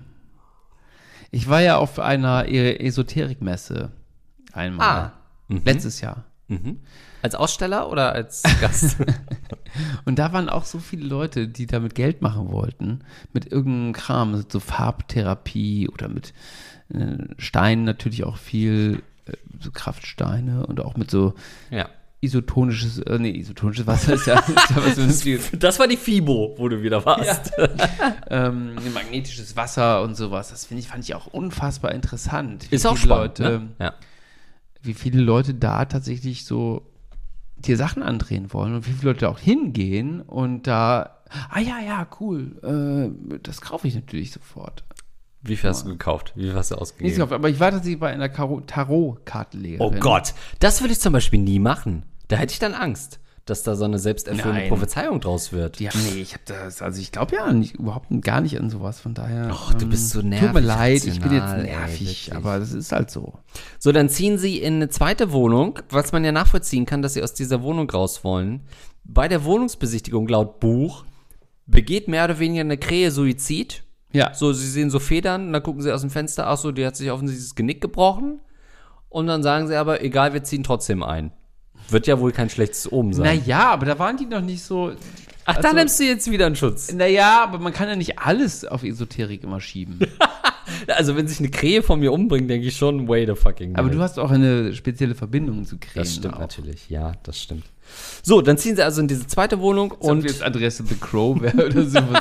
Ich war ja auf einer E- Esoterikmesse einmal. Ah. Mhm. Letztes Jahr. Mhm. Als Aussteller oder als Gast? Und da waren auch so viele Leute, die damit Geld machen wollten. Mit irgendeinem Kram, so Farbtherapie oder mit äh, Steinen natürlich auch viel, äh, so Kraftsteine und auch mit so Ja. isotonisches, äh, nee, isotonisches Wasser ist ja, ist ja was Vernünftiges. Das war die FIBO, wo du wieder warst. ähm, magnetisches Wasser und sowas. Das finde ich, fand ich auch unfassbar interessant. Wie Ist auch viele spannend, Leute, ne? Ja. wie viele Leute da tatsächlich so dir Sachen andrehen wollen und wie viele Leute auch hingehen und da, ah ja, ja, cool, äh, das kaufe ich natürlich sofort. Wie viel hast du gekauft? Wie viel hast du Nicht ausgegeben? gekauft, aber ich war tatsächlich bei einer Karo- Tarot-Kartenlegerin. Oh Gott, das würde ich zum Beispiel nie machen. Da hätte ich dann Angst, dass da so eine selbsterfüllende Nein. Prophezeiung draus wird. Ja, nee, ich habe das, also ich glaube ja nicht, überhaupt gar nicht an sowas, von daher. Och, du bist so nervig, Tut mir leid, ich bin jetzt rational, ey, nervig, wirklich. aber das ist halt so. So, dann ziehen sie in eine zweite Wohnung, was man ja nachvollziehen kann, dass sie aus dieser Wohnung raus wollen. Bei der Wohnungsbesichtigung laut Buch begeht mehr oder weniger eine Krähe Suizid. Ja. So, sie sehen so Federn, und dann gucken sie aus dem Fenster, ach so, die hat sich offensichtlich das Genick gebrochen. Und dann sagen sie aber, egal, wir ziehen trotzdem ein. Wird ja wohl kein schlechtes Omen sein. Naja, aber da waren die noch nicht so. Ach, da nimmst du jetzt wieder einen Schutz. Naja, aber man kann ja nicht alles auf Esoterik immer schieben. Also, wenn sich eine Krähe von mir umbringt, denke ich schon, wait a fucking Aber minute. du hast auch eine spezielle Verbindung zu Krähen. Das stimmt auch. natürlich, ja, das stimmt. So, dann ziehen sie also in diese zweite Wohnung Und und, jetzt Adresse The Crow wäre oder sowas.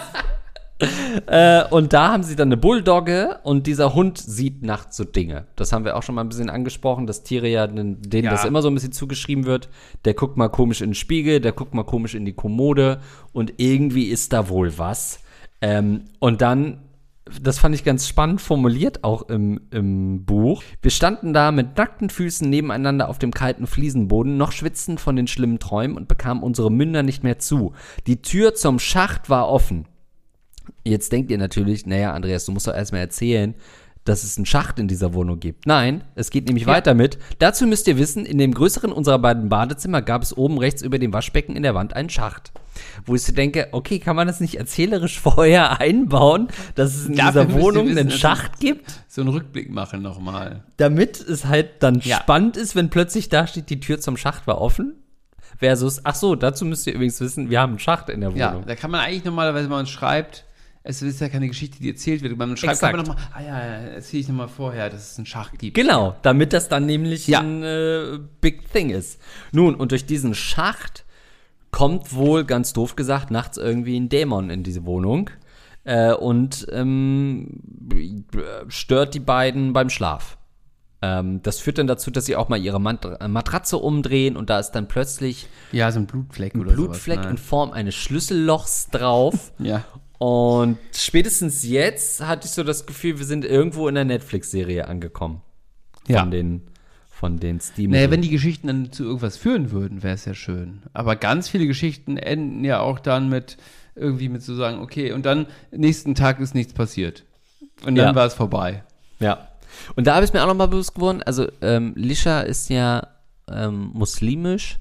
äh, und da haben sie dann eine Bulldogge und dieser Hund sieht nachts so Dinge. Das haben wir auch schon mal ein bisschen angesprochen, dass Tiere ja, denen Ja. das immer so ein bisschen zugeschrieben wird. Der guckt mal komisch in den Spiegel, der guckt mal komisch in die Kommode und irgendwie ist da wohl was. Ähm, und dann, das fand ich ganz spannend formuliert, auch im, im Buch. Wir standen da mit nackten Füßen nebeneinander auf dem kalten Fliesenboden, noch schwitzend von den schlimmen Träumen und bekamen unsere Münder nicht mehr zu. Die Tür zum Schacht war offen. Jetzt denkt ihr natürlich, naja, Andreas, du musst doch erstmal erzählen, dass es einen Schacht in dieser Wohnung gibt. Nein, es geht nämlich weiter mit. Dazu müsst ihr wissen, in dem größeren unserer beiden Badezimmer gab es oben rechts über dem Waschbecken in der Wand einen Schacht. Wo ich so denke, okay, kann man das nicht erzählerisch vorher einbauen, dass es in Dafür dieser müsst ihr Wohnung wissen, einen dass es- Schacht gibt? So einen Rückblick machen nochmal. Damit es halt dann Ja. spannend ist, wenn plötzlich da steht, die Tür zum Schacht war offen. Versus, ach so, dazu müsst ihr übrigens wissen, wir haben einen Schacht in der Wohnung. Ja, da kann man eigentlich normalerweise, wenn man schreibt, es ist ja keine Geschichte, die erzählt wird. Man schreibt Exakt. aber nochmal, ah ja, ja, erzähle ich nochmal vorher, dass es einen Schacht gibt. Genau, damit das dann nämlich Ja. ein äh, Big Thing ist. Nun, und durch diesen Schacht kommt wohl, ganz doof gesagt, nachts irgendwie ein Dämon in diese Wohnung äh, und ähm, stört die beiden beim Schlaf. Ähm, das führt dann dazu, dass sie auch mal ihre Mat- Matratze umdrehen und da ist dann plötzlich Ja, so ein Blutfleck ein oder Blutfleck sowas. in Form eines Schlüssellochs drauf. Ne? Ja. Und spätestens jetzt hatte ich so das Gefühl, wir sind irgendwo in der Netflix-Serie angekommen. Von Ja. den, von den Steam. Naja, wenn die Geschichten dann zu irgendwas führen würden, wäre es ja schön. Aber ganz viele Geschichten enden ja auch dann mit irgendwie mit zu sagen, okay, und dann nächsten Tag ist nichts passiert. Und dann Ja. war es vorbei. Ja. Und da habe ich mir auch nochmal bewusst geworden, also ähm, Lisha ist ja ähm, muslimisch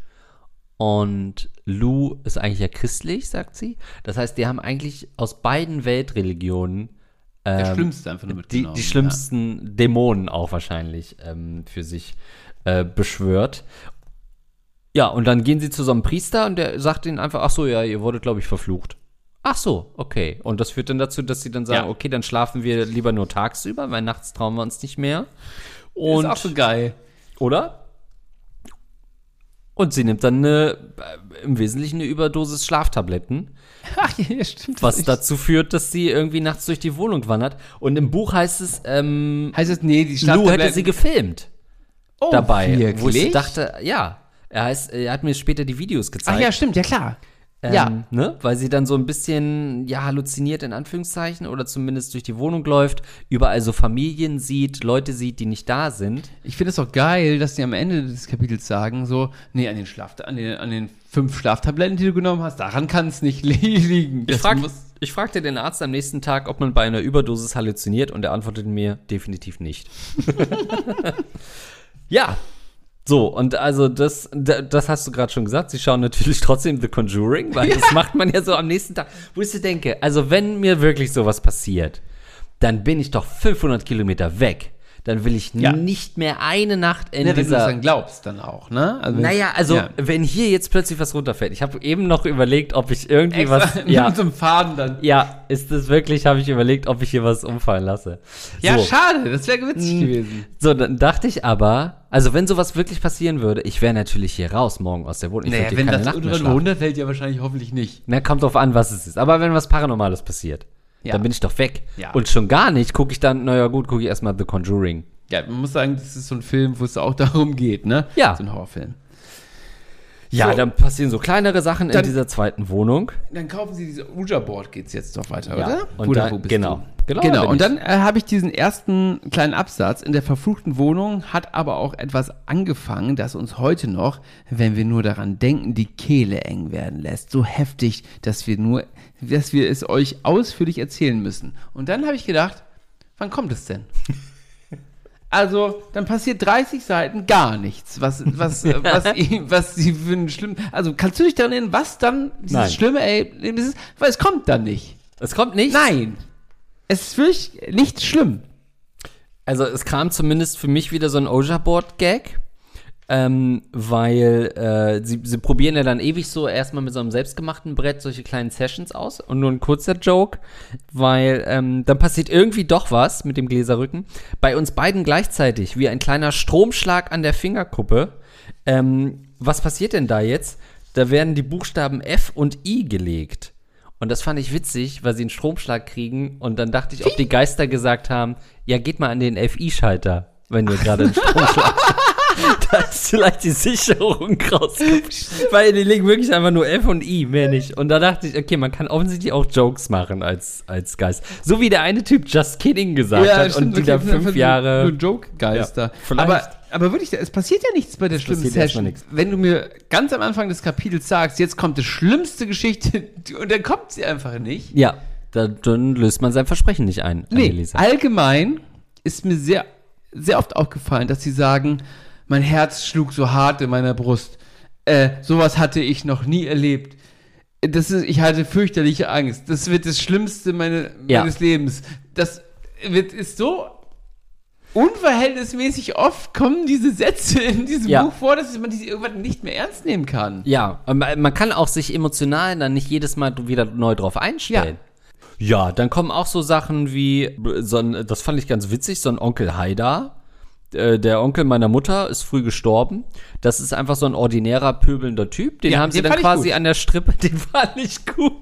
und Lou ist eigentlich ja christlich, sagt sie. Das heißt, die haben eigentlich aus beiden Weltreligionen Der ähm, Schlimmste einfach nur die, mitgenommen. die schlimmsten Dämonen auch wahrscheinlich ähm, für sich äh, beschwört. Ja, und dann gehen sie zu so einem Priester und der sagt ihnen einfach, ach so, ja, ihr wurdet, glaube ich, verflucht. Ach so, okay. Und das führt dann dazu, dass sie dann sagen, Ja. okay, dann schlafen wir lieber nur tagsüber, weil nachts trauen wir uns nicht mehr. Ja. Und, Ist auch so geil. oder? Und sie nimmt dann eine, äh, im Wesentlichen eine Überdosis Schlaftabletten. Ach ja, stimmt. Was das dazu führt, dass sie irgendwie nachts durch die Wohnung wandert. Und im Buch heißt es, ähm, heißt es, nee, die Lou Schlaftabletten. hätte sie gefilmt oh, dabei. Wirklich? Wo ich dachte, ja. Er heißt, er hat mir später die Videos gezeigt. Ach ja, stimmt, ja klar. Ähm, ja. Ne? Weil sie dann so ein bisschen, ja, halluziniert in Anführungszeichen oder zumindest durch die Wohnung läuft, überall so Familien sieht, Leute sieht, die nicht da sind. Ich finde es auch geil, dass die am Ende des Kapitels sagen, so, nee, an den, Schlaf, an den, an den fünf Schlaftabletten, die du genommen hast, daran kann es nicht liegen. Ich, Das frag, muss- ich fragte den Arzt am nächsten Tag, ob man bei einer Überdosis halluziniert und er antwortete mir definitiv nicht. Ja. So, und also das, das hast du gerade schon gesagt, sie schauen natürlich trotzdem The Conjuring, weil das macht man ja so am nächsten Tag. Wo ich so denke, also wenn mir wirklich sowas passiert, dann bin ich doch fünfhundert Kilometer weg. Dann will ich Ja. nicht mehr eine Nacht in Ja, wenn du es dieser... dann glaubst, dann auch, ne? Also wenn- Naja, also ja. wenn hier jetzt plötzlich was runterfällt. Ich habe eben noch überlegt, ob ich irgendwie Extra was... mit Ja, so einem Faden dann. ja, ist das wirklich, habe ich überlegt, ob ich hier was umfallen lasse. Ja, so. schade, das wäre witzig gewesen. So, dann dachte ich aber, also wenn sowas wirklich passieren würde, ich wäre natürlich hier raus morgen aus der Wohnung. Ich Naja, würde hier wenn keine das Nacht mehr unter schlafen. runterfällt, ja wahrscheinlich hoffentlich nicht. Na, kommt drauf an, was es ist. Aber wenn was Paranormales passiert, Ja. dann bin ich doch weg. Ja. Und schon gar nicht gucke ich dann, naja gut, gucke ich erstmal The Conjuring. Ja, man muss sagen, das ist so ein Film, wo es auch darum geht, ne? Ja. So ein Horrorfilm. Ja, So. dann passieren so kleinere Sachen in Dann- dieser zweiten Wohnung. Dann kaufen sie diese Ouija-Board, geht's jetzt doch weiter, Ja. oder? Und Oder dann- wo bist genau. du? Genau, Genau, da bin und ich. dann äh, habe ich diesen ersten kleinen Absatz. In der verfluchten Wohnung hat aber auch etwas angefangen, das uns heute noch, wenn wir nur daran denken, die Kehle eng werden lässt. So heftig, dass wir nur, dass wir es euch ausführlich erzählen müssen. Und dann habe ich gedacht, wann kommt es denn? Also, dann passiert dreißig Seiten gar nichts, was, was, äh, was, was sie für ein schlimm, also kannst du dich daran erinnern, was dann dieses Nein. schlimme Erlebnis ist? Weil es kommt dann nicht. Es kommt nicht. Nein. Es ist wirklich nicht schlimm. Also es kam zumindest für mich wieder so ein Ouija-Board-Gag, ähm, weil äh, sie, sie probieren ja dann ewig so erstmal mit so einem selbstgemachten Brett solche kleinen Sessions aus und nur ein kurzer Joke, weil ähm, dann passiert irgendwie doch was mit dem Gläserrücken. Bei uns beiden gleichzeitig, wie ein kleiner Stromschlag an der Fingerkuppe. Ähm, was passiert denn da jetzt? Da werden die Buchstaben F und I gelegt. Und das fand ich witzig, weil sie einen Stromschlag kriegen. Und dann dachte ich, ob die Geister gesagt haben, ja, geht mal an den F I-Schalter, wenn ihr gerade einen Stromschlag da ist vielleicht die Sicherung rauskommt. Weil die legen wirklich einfach nur F und I, mehr nicht. Und da dachte ich, okay, man kann offensichtlich auch Jokes machen als, als Geist. So wie der eine Typ Just Kidding gesagt hat und die da fünf Jahre... Nur Joke-Geister. Ja, vielleicht. aber, aber wirklich, es passiert ja nichts bei der schlimmen passiert erstmal Session. nichts. Wenn du mir ganz am Anfang des Kapitels sagst, jetzt kommt die schlimmste Geschichte und dann kommt sie einfach nicht. Ja, da, dann löst man sein Versprechen nicht ein, Nee, Anneliese. allgemein ist mir sehr, sehr oft aufgefallen, dass sie sagen, mein Herz schlug so hart in meiner Brust. Äh, sowas hatte ich noch nie erlebt. Das ist, ich hatte fürchterliche Angst. Das wird das Schlimmste meine, Ja. meines Lebens. Das wird, ist so unverhältnismäßig oft kommen diese Sätze in diesem Ja. Buch vor, dass man diese irgendwann nicht mehr ernst nehmen kann. Ja, und man man kann auch sich emotional dann nicht jedes Mal wieder neu drauf einstellen. Ja, dann kommen auch so Sachen wie, so ein, das fand ich ganz witzig, so ein Onkel Haidar. Äh, Der Onkel meiner Mutter ist früh gestorben. Das ist einfach so ein ordinärer, pöbelnder Typ. Den Ja, haben sie den dann fand ich quasi gut. an der Strippe, den fand ich gut.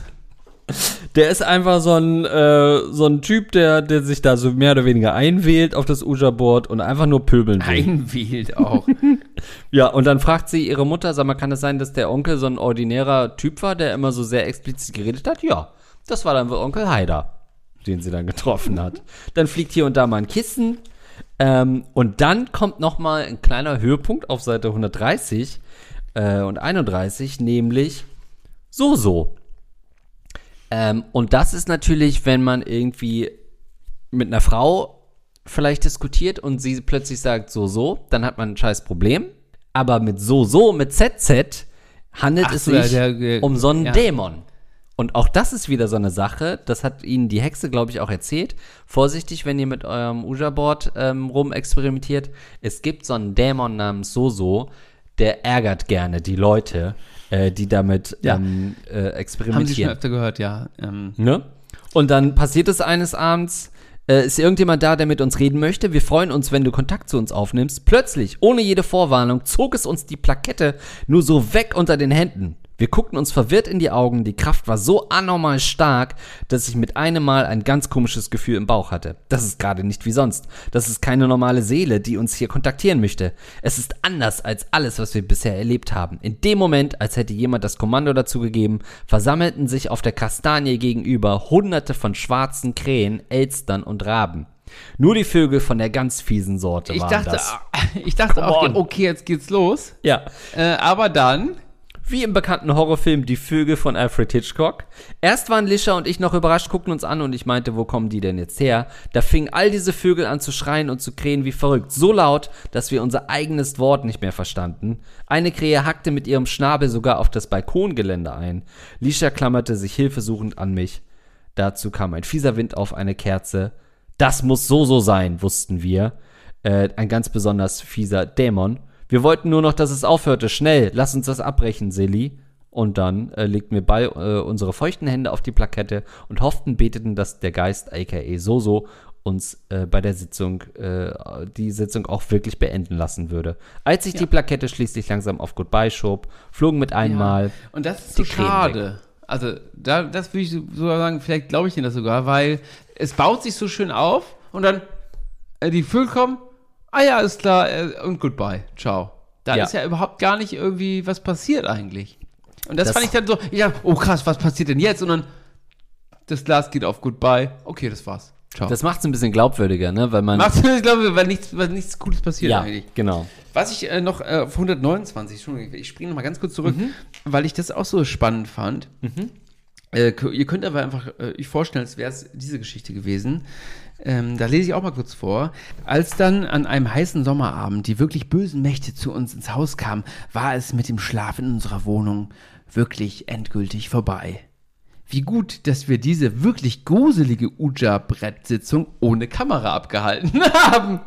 Der ist einfach so ein, äh, so ein Typ, der, der sich da so mehr oder weniger einwählt auf das Ouija-Board und einfach nur pöbeln will. Einwählt auch. Ja, und dann fragt sie ihre Mutter, sag mal, kann es sein, dass der Onkel so ein ordinärer Typ war, der immer so sehr explizit geredet hat? Ja, das war dann wohl Onkel Haidar, den sie dann getroffen hat. Dann fliegt hier und da mal ein Kissen. Ähm, und dann kommt noch mal ein kleiner Höhepunkt auf Seite hundertdreißig äh, und einunddreißig, nämlich so, so. Ähm, und das ist natürlich, wenn man irgendwie mit einer Frau vielleicht diskutiert und sie plötzlich sagt so, so, dann hat man ein scheiß Problem. Aber mit so, so, mit Z Z handelt Ach es so, sich ja, der, der, um so einen ja. Dämon. Und auch das ist wieder so eine Sache, das hat Ihnen die Hexe, glaube ich, auch erzählt. Vorsichtig, wenn ihr mit eurem Ouija-Board ähm, rumexperimentiert. Es gibt so einen Dämon namens So-So, der ärgert gerne die Leute, äh, die damit Ja. ähm, äh, Haben Sie schon experimentieren. öfter gehört, ja. Ähm, Ne? Und dann passiert es eines Abends, Äh, ist irgendjemand da, der mit uns reden möchte? Wir freuen uns, wenn du Kontakt zu uns aufnimmst. Plötzlich, ohne jede Vorwarnung, zog es uns die Plakette nur so weg unter den Händen. Wir guckten uns verwirrt in die Augen, die Kraft war so anormal stark, dass ich mit einem Mal ein ganz komisches Gefühl im Bauch hatte. Das ist gerade nicht wie sonst. Das ist keine normale Seele, die uns hier kontaktieren möchte. Es ist anders als alles, was wir bisher erlebt haben. In dem Moment, als hätte jemand das Kommando dazu gegeben, versammelten sich auf der Kastanie gegenüber hunderte von schwarzen Krähen, Elstern und Raben. Nur die Vögel von der ganz fiesen Sorte Ich waren dachte, das. ich dachte Come auch, on. okay, jetzt geht's los. Ja. Äh, aber dann... Wie im bekannten Horrorfilm Die Vögel von Alfred Hitchcock. Erst waren Lisha und ich noch überrascht, guckten uns an und ich meinte, wo kommen die denn jetzt her? Da fingen all diese Vögel an zu schreien und zu krähen wie verrückt. So laut, dass wir unser eigenes Wort nicht mehr verstanden. Eine Krähe hackte mit ihrem Schnabel sogar auf das Balkongeländer ein. Lisha klammerte sich hilfesuchend an mich. Dazu kam ein fieser Wind auf eine Kerze. Das muss so so sein, wussten wir. Äh, ein ganz besonders fieser Dämon. Wir wollten nur noch, dass es aufhörte. Schnell, lass uns das abbrechen, Silly. Und dann äh, legten wir bei, äh, unsere feuchten Hände auf die Plakette und hofften, beteten, dass der Geist, aka Soso, uns äh, bei der Sitzung, äh, die Sitzung auch wirklich beenden lassen würde. Als sich Ja. die Plakette schließlich langsam auf Goodbye schob, flogen mit einmal Und das ist die so Krähen schade. Also, da, das würde ich so- sogar sagen, vielleicht glaube ich Ihnen das sogar, weil es baut sich so schön auf und dann äh, die Vögel kommen, ah ja, ist klar, äh, und goodbye, ciao. Da Ja. ist ja überhaupt gar nicht irgendwie was passiert eigentlich. Und das, Das- fand ich dann so, ich dachte, oh krass, was passiert denn jetzt? Und dann, das Glas geht auf goodbye, okay, das war's, ciao. Das macht es ein bisschen glaubwürdiger, ne? Weil man. Macht, ich glaube, weil nichts, weil nichts Cooles passiert ja, eigentlich. genau. Was ich äh, noch äh, auf hundertneunundzwanzig, Entschuldigung, ich springe noch mal ganz kurz zurück, Mhm. weil ich das auch so spannend fand. Äh, k- ihr könnt aber einfach äh, euch vorstellen, als wäre es diese Geschichte gewesen. Ähm, da lese ich auch mal kurz vor. Als dann an einem heißen Sommerabend die wirklich bösen Mächte zu uns ins Haus kamen, war es mit dem Schlaf in unserer Wohnung wirklich endgültig vorbei. Wie gut, dass wir diese wirklich gruselige Ouija-Brett-Sitzung ohne Kamera abgehalten haben.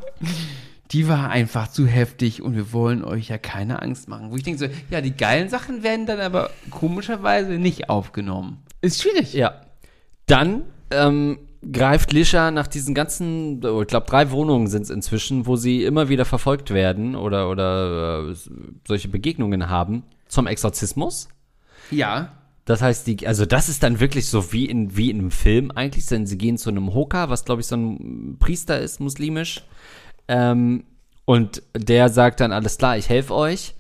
Die war einfach zu heftig und wir wollen euch ja keine Angst machen. Wo ich denke so, ja, die geilen Sachen werden dann aber komischerweise nicht aufgenommen. Ist schwierig. Ja. Dann ähm, greift Lisha nach diesen ganzen, oh, ich glaube, drei Wohnungen sind es inzwischen, wo sie immer wieder verfolgt werden oder, oder äh, solche Begegnungen haben, zum Exorzismus. Ja. Das heißt, die, also das ist dann wirklich so wie in, wie in einem Film eigentlich, denn sie gehen zu einem Hoka, was glaube ich so ein Priester ist, muslimisch. Ähm, und der sagt dann, alles klar, ich helfe euch.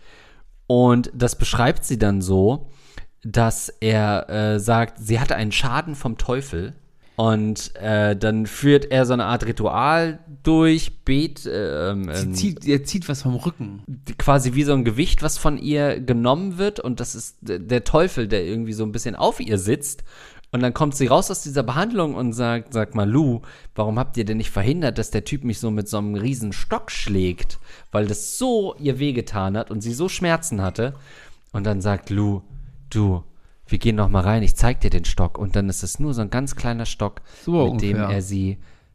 Und das beschreibt sie dann so, dass er äh, sagt, sie hatte einen Schaden vom Teufel. Und äh, dann führt er so eine Art Ritual durch, bet, äh, ähm, Sie zieht, er zieht was vom Rücken. quasi wie so ein Gewicht, was von ihr genommen wird. Und das ist d- der Teufel, der irgendwie so ein bisschen auf ihr sitzt. Und dann kommt sie raus aus dieser Behandlung und sagt, sag mal, Lou, warum habt ihr denn nicht verhindert, dass der Typ mich so mit so einem riesen Stock schlägt? Weil das so ihr wehgetan hat und sie so Schmerzen hatte. Und dann sagt Lou, du, wir gehen noch mal rein, ich zeig dir den Stock. Und dann ist es nur so ein ganz kleiner Stock, So mit dem ungefähr. er sie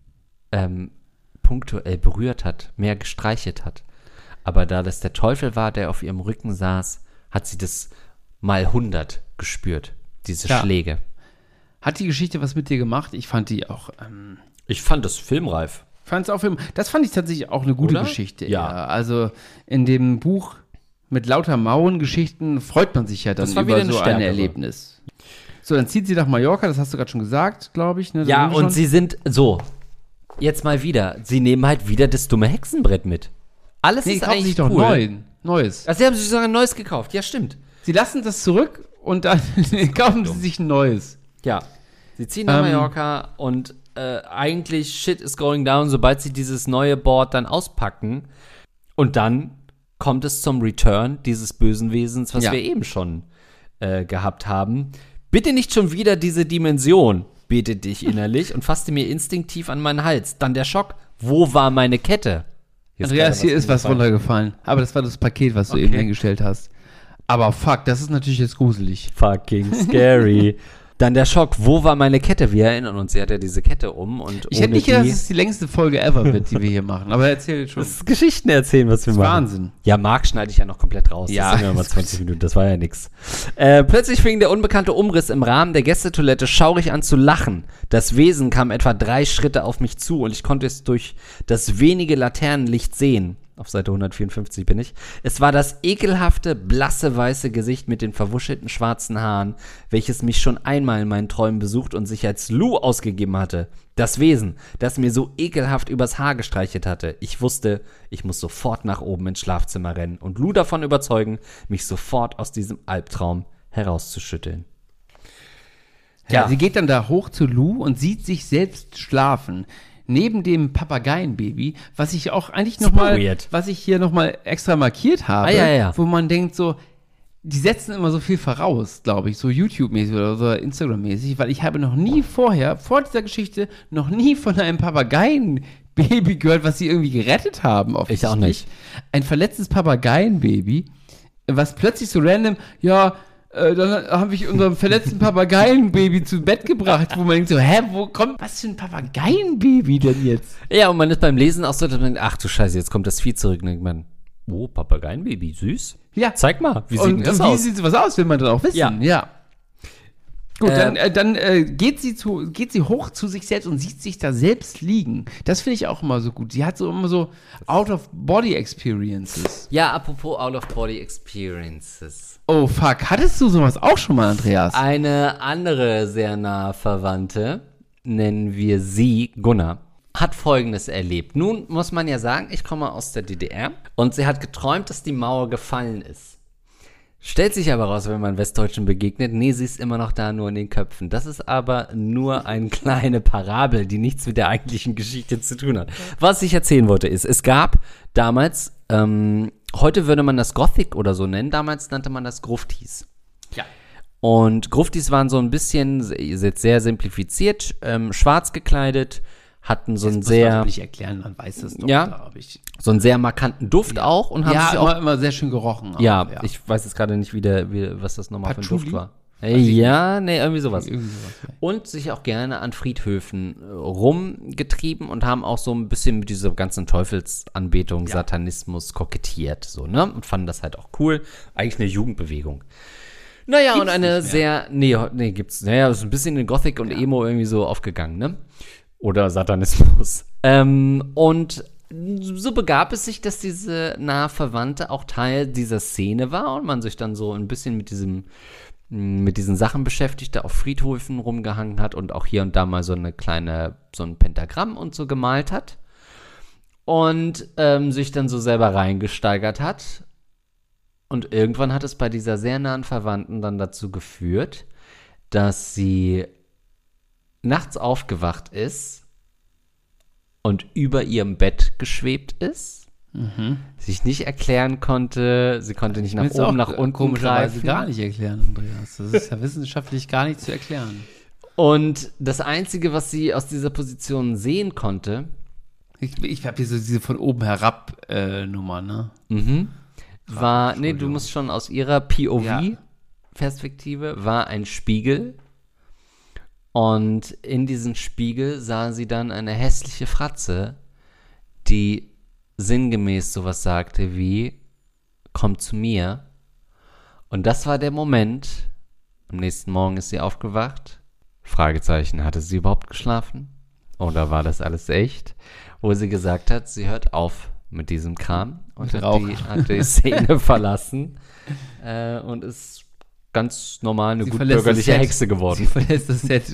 ähm, punktuell berührt hat, mehr gestreichelt hat. Aber da das der Teufel war, der auf ihrem Rücken saß, hat sie das mal hundert gespürt, diese Ja. Schläge. Hat die Geschichte was mit dir gemacht? Ich fand die auch, ähm, Ich fand das filmreif. fand's auch, Film- das fand ich tatsächlich auch eine gute Oder? Geschichte. Ja. Also in dem Buch mit lauter Mauengeschichten freut man sich ja dann Das war wieder über eine so ein stärkere. Erlebnis. So, dann zieht sie nach Mallorca, das hast du gerade schon gesagt, glaube ich. Ne? Da Ja, sind wir und schon. sie sind so. Jetzt mal wieder. Sie nehmen halt wieder das dumme Hexenbrett mit. Alles Nee, die ist kaufen eigentlich sich doch cool. neu, Neues. Also sie haben sich sogar ein neues gekauft. Ja, stimmt. Sie lassen das zurück und dann kaufen sie sich ein neues. Ja. Sie ziehen nach Ähm, Mallorca und äh, eigentlich shit is going down, sobald sie dieses neue Board dann auspacken. Und dann kommt es zum Return dieses bösen Wesens, was Ja. wir eben schon äh, gehabt haben. Bitte nicht schon wieder diese Dimension, betete ich innerlich und fasste mir instinktiv an meinen Hals. Dann der Schock. Wo war meine Kette? Hier Andreas, gerade hier ist was runtergefallen. runtergefallen. Aber das war das Paket, was du Okay. eben hingestellt hast. Aber fuck, das ist natürlich jetzt gruselig. Fucking scary. Dann der Schock, wo war meine Kette? Wir erinnern uns, sie hat ja diese Kette um. Und Ich hätte ohne nicht gedacht, die- dass es die längste Folge ever wird, die wir hier machen. Aber erzähl jetzt schon. Das ist Geschichten erzählen, was wir Das ist machen. Wahnsinn. Ja, Marc schneide ich ja noch komplett raus. Ja. Das sind ja mal zwanzig Minuten, das war ja nix. Äh, plötzlich fing der unbekannte Umriss im Rahmen der Gästetoilette schaurig an zu lachen. Das Wesen kam etwa drei Schritte auf mich zu und ich konnte es durch das wenige Laternenlicht sehen. Auf Seite hundertvierundfünfzig bin ich. Es war das ekelhafte, blasse, weiße Gesicht mit den verwuschelten schwarzen Haaren, welches mich schon einmal in meinen Träumen besucht und sich als Lou ausgegeben hatte. Das Wesen, das mir so ekelhaft übers Haar gestreichelt hatte. Ich wusste, ich muss sofort nach oben ins Schlafzimmer rennen und Lou davon überzeugen, mich sofort aus diesem Albtraum herauszuschütteln. Ja, Ja. sie geht dann da hoch zu Lou und sieht sich selbst schlafen. Neben dem Papageienbaby, was ich auch eigentlich Super nochmal, weird. was ich hier nochmal extra markiert habe, Ah, ja, ja. wo man denkt so, die setzen immer so viel voraus, glaube ich, so YouTube-mäßig oder so Instagram-mäßig, weil ich habe noch nie vorher, vor dieser Geschichte, noch nie von einem Papageienbaby gehört, was sie irgendwie gerettet haben. Ich auch offensichtlich. nicht. Ein verletztes Papageienbaby, was plötzlich so random, ja, äh, dann habe ich unserem verletzten Papageienbaby zu Bett gebracht, wo man denkt so, hä, wo kommt, was für ein Papageienbaby denn jetzt? Ja, und man ist beim Lesen auch so, dass man denkt, ach du Scheiße, jetzt kommt das Vieh zurück. Und dann denkt man, oh, Papageienbaby, süß. Ja. Zeig mal, wie sieht Und denn das wie aus? sieht sowas aus, will man dann auch wissen. Ja. ja. Gut, Äh, dann, äh, dann äh, geht, sie zu, geht sie hoch zu sich selbst und sieht sich da selbst liegen. Das finde ich auch immer so gut. Sie hat so immer so Out-of-Body-Experiences. Ja, apropos Out-of-Body-Experiences. Oh, fuck. Hattest du sowas auch schon mal, Andreas? Eine andere sehr nahe Verwandte, nennen wir sie Gunnar, hat Folgendes erlebt. Nun muss man ja sagen, ich komme aus der D D R und sie hat geträumt, dass die Mauer gefallen ist. Stellt sich aber raus, wenn man Westdeutschen begegnet, nee, sie ist immer noch da, nur in den Köpfen. Das ist aber nur eine kleine Parabel, die nichts mit der eigentlichen Geschichte zu tun hat. Was ich erzählen wollte ist, es gab damals, ähm, heute würde man das Gothic oder so nennen, damals nannte man das Gruftis. Ja. Und Gruftis waren so ein bisschen, jetzt sehr simplifiziert, ähm, schwarz gekleidet, hatten so einen sehr, nicht erklären, man weiß es doch, Ja. glaube ich. so einen sehr markanten Duft auch und haben Ja, sich auch immer, immer sehr schön gerochen. auch, ja, ich weiß jetzt gerade nicht, wie der, wie, was das nochmal für ein Patchouli? Duft war. Äh, ja, nee, irgendwie sowas. Irgendwie sowas, ja. Und sich auch gerne an Friedhöfen äh, rumgetrieben und haben auch so ein bisschen mit dieser ganzen Teufelsanbetung, Satanismus kokettiert, so, ne? Und fanden das halt auch cool. Eigentlich eine Jugendbewegung. Naja, und eine sehr, nee, nee, gibt's, naja, ist ein bisschen in Gothic und Emo irgendwie so aufgegangen, ne? Oder Satanismus. Ähm, und so begab es sich, dass diese nahe Verwandte auch Teil dieser Szene war und man sich dann so ein bisschen mit diesem, mit diesen Sachen beschäftigte, auf Friedhöfen rumgehangen hat und auch hier und da mal so eine kleine, so ein Pentagramm und so gemalt hat und ähm, sich dann so selber reingesteigert hat. Und irgendwann hat es bei dieser sehr nahen Verwandten dann dazu geführt, dass sie nachts aufgewacht ist und über ihrem Bett geschwebt ist, sich nicht erklären konnte, sie konnte nicht nach Willst du oben, auch nach unten komischerweise greifen. gar nicht erklären, Andreas. Das ist ja wissenschaftlich gar nicht zu erklären. Und das Einzige, was sie aus dieser Position sehen konnte, Ich, ich habe hier so diese von oben herab äh, Nummer, ne? mhm, war, nee, du Entschuldigung. musst schon aus ihrer P O Ja. V-Perspektive, war ein Spiegel. Und in diesem Spiegel sah sie dann eine hässliche Fratze, die sinngemäß sowas sagte wie, komm zu mir. Und das war der Moment, am nächsten Morgen ist sie aufgewacht, Fragezeichen, hatte sie überhaupt geschlafen? Oder war das alles echt? Wo sie gesagt hat, sie hört auf mit diesem Kram und hat Rauchen. die, hat die Szene verlassen äh, und ist ganz normal eine Sie gut verlässt das bürgerliche Set. Hexe geworden. Sie verlässt das Set.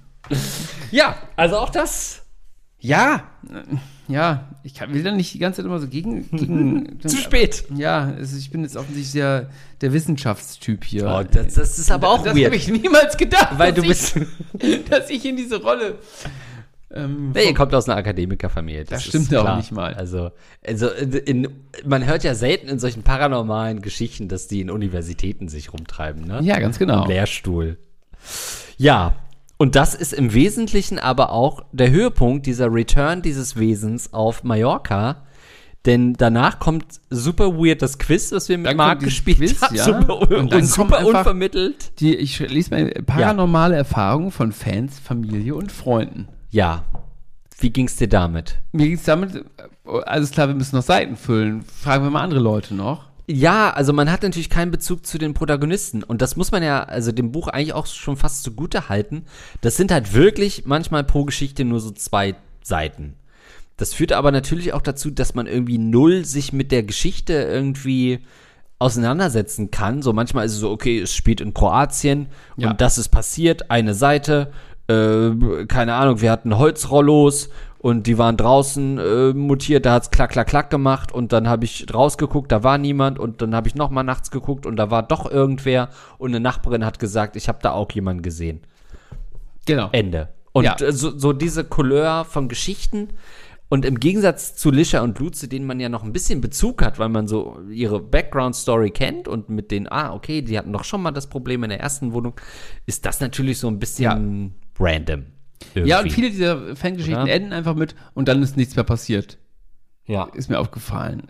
Ja, also auch das. Ja, äh, ja, ich kann, will da nicht die ganze Zeit immer so gegen. gegen Zu spät. Ja, es, ich bin jetzt offensichtlich der, der Wissenschaftstyp hier. Oh, das, das ist aber auch das weird. habe ich niemals gedacht, Weil dass du bist. ich, dass ich in diese Rolle. Ähm, Nee, ihr kommt aus einer Akademikerfamilie. Das ist stimmt ja auch klar. nicht mal. Also, also in, man hört ja selten in solchen paranormalen Geschichten, dass die in Universitäten sich rumtreiben, ne? Ja, ganz genau. Im Lehrstuhl. Ja, und das ist im Wesentlichen aber auch der Höhepunkt dieser Return dieses Wesens auf Mallorca, Denn danach kommt super weird das Quiz, was wir mit Dann Marc kommt dieses gespielt Quiz, haben. ja. Super, Und und dann super kommt einfach unvermittelt. Die, ich lese mal paranormale Erfahrungen von Fans, Familie und Freunden. Ja. Wie ging's dir damit? Mir ging es damit, alles klar, wir müssen noch Seiten füllen. Fragen wir mal andere Leute noch. Ja, also man hat natürlich keinen Bezug zu den Protagonisten. Und das muss man ja, also dem Buch eigentlich auch schon fast zugute halten. Das sind halt wirklich manchmal pro Geschichte nur so zwei Seiten. Das führt aber natürlich auch dazu, dass man irgendwie null sich mit der Geschichte irgendwie auseinandersetzen kann. So manchmal ist es so, okay, es spielt in Kroatien Ja. und das ist passiert, eine Seite, äh, keine Ahnung, wir hatten Holzrollos und die waren draußen äh, mutiert, da hat's klack, klack, klack gemacht und dann habe ich rausgeguckt, da war niemand und dann habe ich nochmal nachts geguckt und da war doch irgendwer und eine Nachbarin hat gesagt, ich habe da auch jemanden gesehen. Genau. Ende. Und Ja. äh, so, so diese Couleur von Geschichten und im Gegensatz zu Lisha und Lou, zu denen man ja noch ein bisschen Bezug hat, weil man so ihre Background-Story kennt und mit denen, ah, okay, die hatten doch schon mal das Problem in der ersten Wohnung, ist das natürlich so ein bisschen random. Irgendwie. Ja, und viele dieser Fangeschichten Ja. enden einfach mit und dann ist nichts mehr passiert. Ja. Ist mir aufgefallen.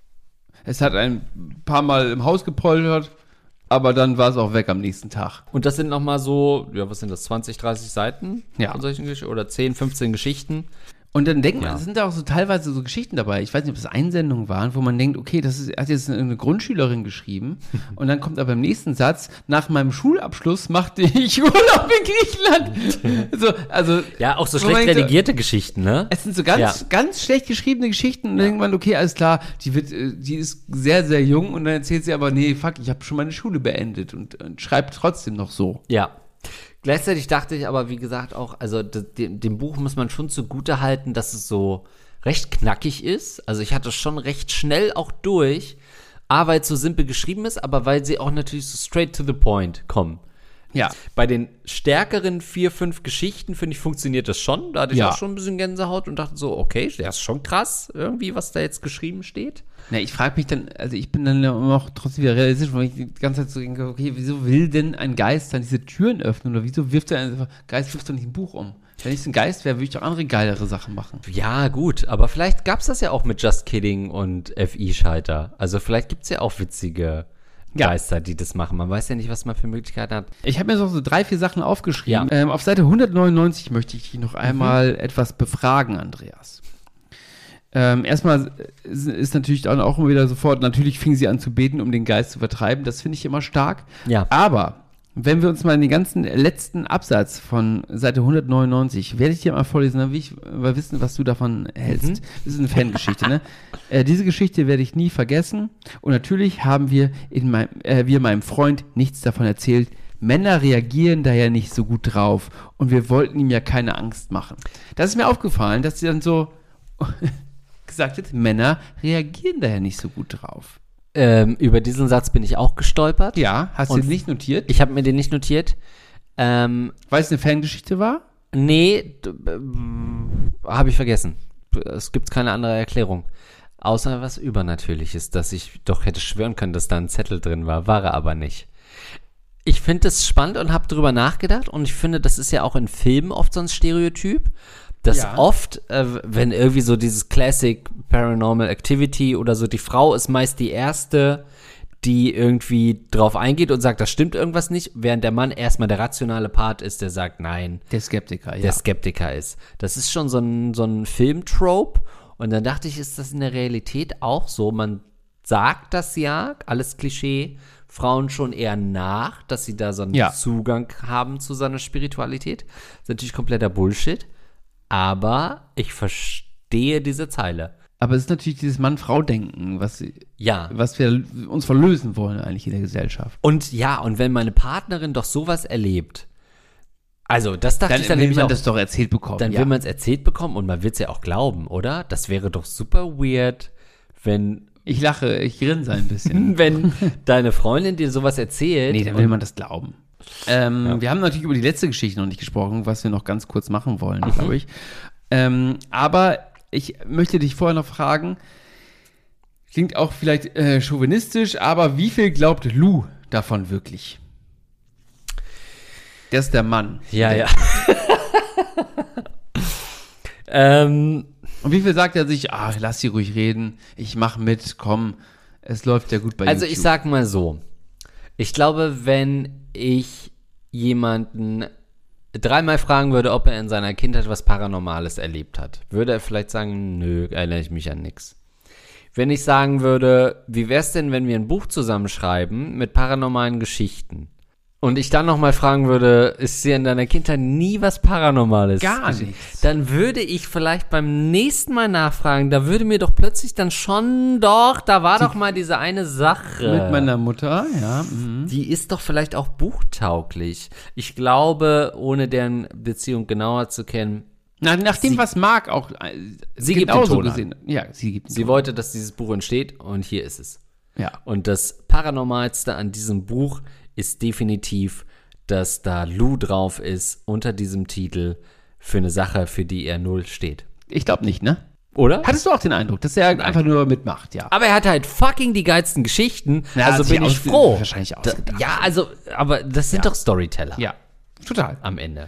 Es hat ein paar Mal im Haus gepoltert, aber dann war es auch weg am nächsten Tag. Und das sind nochmal so, ja, was sind das, zwanzig, dreißig Seiten Ja. von solchen Geschichten oder zehn, fünfzehn Geschichten. Und dann denkt man, Ja. es sind da auch so teilweise so Geschichten dabei. Ich weiß nicht, ob das Einsendungen waren, wo man denkt, okay, das ist, hat jetzt eine Grundschülerin geschrieben. Und dann kommt aber im nächsten Satz, nach meinem Schulabschluss machte ich Urlaub in Griechenland. so, also, Ja, auch so wo man schlecht denkt, redigierte Geschichten, ne? Es sind so ganz, Ja. ganz schlecht geschriebene Geschichten und dann denkt man, okay, alles klar, die wird, äh, die ist sehr, sehr jung und dann erzählt sie aber, nee, fuck, ich habe schon meine Schule beendet und, und schreibt trotzdem noch so. Ja. Gleichzeitig dachte ich aber, wie gesagt, auch, also d- dem, dem Buch muss man schon zugute halten, dass es so recht knackig ist. Also ich hatte es schon recht schnell auch durch. A, weil es so simpel geschrieben ist, aber weil sie auch natürlich so straight to the point kommen. Ja. Bei den stärkeren vier, fünf Geschichten, finde ich, funktioniert das schon. Da hatte ich Ja. auch schon ein bisschen Gänsehaut und dachte so, okay, der ist schon krass, irgendwie, was da jetzt geschrieben steht. Na, ich frage mich dann, also ich bin dann ja immer noch trotzdem wieder realistisch, weil ich die ganze Zeit so denke, okay, wieso will denn ein Geist dann diese Türen öffnen oder wieso wirft er einfach, Geist wirft doch nicht ein Buch um. Wenn ich so ein Geist wäre, würde ich doch andere geilere Sachen machen. Ja, gut, aber vielleicht gab es das ja auch mit Just Kidding und F I-Schalter. Also vielleicht gibt es ja auch witzige Ja. Geister, die das machen. Man weiß ja nicht, was man für Möglichkeiten hat. Ich habe mir so, so drei, vier Sachen aufgeschrieben. Ja. Ähm, auf Seite hundertneunundneunzig möchte ich dich noch einmal etwas befragen, Andreas. Ähm, erstmal ist, ist natürlich dann auch immer wieder sofort, natürlich fing sie an zu beten, um den Geist zu vertreiben. Das finde ich immer stark. Ja. Aber wenn wir uns mal in den ganzen letzten Absatz von Seite hundertneunundneunzig, werde ich dir mal vorlesen, dann will ich mal wissen, was du davon hältst. Das ist eine Fangeschichte, ne? Äh, diese Geschichte werde ich nie vergessen. Und natürlich haben wir in meinem, äh, wir meinem Freund nichts davon erzählt. Männer reagieren da ja nicht so gut drauf. Und wir wollten ihm ja keine Angst machen. Das ist mir aufgefallen, dass sie dann so gesagt wird, Männer reagieren da ja nicht so gut drauf. Ähm, über diesen Satz bin ich auch gestolpert. Ja, hast du Und den nicht notiert? Ich habe mir den nicht notiert. Ähm, Weil es eine Fangeschichte war? nee, habe ich vergessen. Es gibt keine andere Erklärung. Außer was Übernatürliches, dass ich doch hätte schwören können, dass da ein Zettel drin war. War er aber nicht. Ich finde es spannend und habe drüber nachgedacht. Und ich finde, das ist ja auch in Filmen oft so ein Stereotyp. Dass Ja. oft, äh, wenn irgendwie so dieses Classic Paranormal Activity oder so, die Frau ist meist die Erste, die irgendwie drauf eingeht und sagt, das stimmt irgendwas nicht, während der Mann erstmal der rationale Part ist, der sagt, nein, Der Skeptiker, ja. der Skeptiker ist. Das ist schon so ein, so ein Film-Trope. Und dann dachte ich, ist das in der Realität auch so? Man sagt das ja, alles Klischee, Frauen schon eher nach, dass sie da so einen Ja. Zugang haben zu seiner Spiritualität. Das ist natürlich kompletter Bullshit. Aber ich verstehe diese Zeile. Aber es ist natürlich dieses Mann-Frau-Denken, was, Ja. was wir uns verlösen wollen eigentlich in der Gesellschaft. Und ja, und wenn meine Partnerin doch sowas erlebt, also das dachte Dann ich dann will nämlich man auch, das doch erzählt bekommen. dann ja. will man es erzählt bekommen und man wird es ja auch glauben, oder? Das wäre doch super weird, wenn, Ich lache, ich grinse ein bisschen. wenn deine Freundin dir sowas erzählt. Nee, dann will und- man das glauben. Ähm, Wir haben natürlich über die letzte Geschichte noch nicht gesprochen, was wir noch ganz kurz machen wollen, Mhm. glaube ich. Ähm, aber ich möchte dich vorher noch fragen, klingt auch vielleicht äh, chauvinistisch, aber wie viel glaubt Lou davon wirklich? Der ist der Mann. Ja, Der- ja. ähm, Und wie viel sagt er sich, ach, lass sie ruhig reden, ich mach mit, komm, es läuft ja gut bei Also YouTube. ich sag mal so, ich glaube, wenn ich jemanden dreimal fragen würde, ob er in seiner Kindheit was Paranormales erlebt hat, würde er vielleicht sagen, nö, erinnere ich mich an nix. Wenn ich sagen würde, wie wär's denn, wenn wir ein Buch zusammenschreiben mit paranormalen Geschichten? Und ich dann nochmal fragen würde, ist dir in deiner Kindheit nie was Paranormales? Gar nichts. Dann würde ich vielleicht beim nächsten Mal nachfragen, da würde mir doch plötzlich dann schon, doch, da war doch mal diese eine Sache. Mit meiner Mutter, ja. Mhm. Die ist doch vielleicht auch buchtauglich. Ich glaube, ohne deren Beziehung genauer zu kennen, Na, nach dem, Sie- was Marc auch äh, Sie gibt den genauso Ton an. gesehen. Ja, sie gibt den sie Ton. wollte, dass dieses Buch entsteht und hier ist es. Ja. Und das Paranormalste an diesem Buch ist definitiv, dass da Lou drauf ist unter diesem Titel für eine Sache, für die er null steht. Ich glaube nicht, ne? Oder? Hattest du auch den Eindruck, dass er einfach nur mitmacht, ja. Aber er hat halt fucking die geilsten Geschichten. Ja, also hat sich bin ich ausge- froh. wahrscheinlich Da, ausgedacht. ja, also, aber das sind Ja. doch Storyteller Ja, total. am Ende.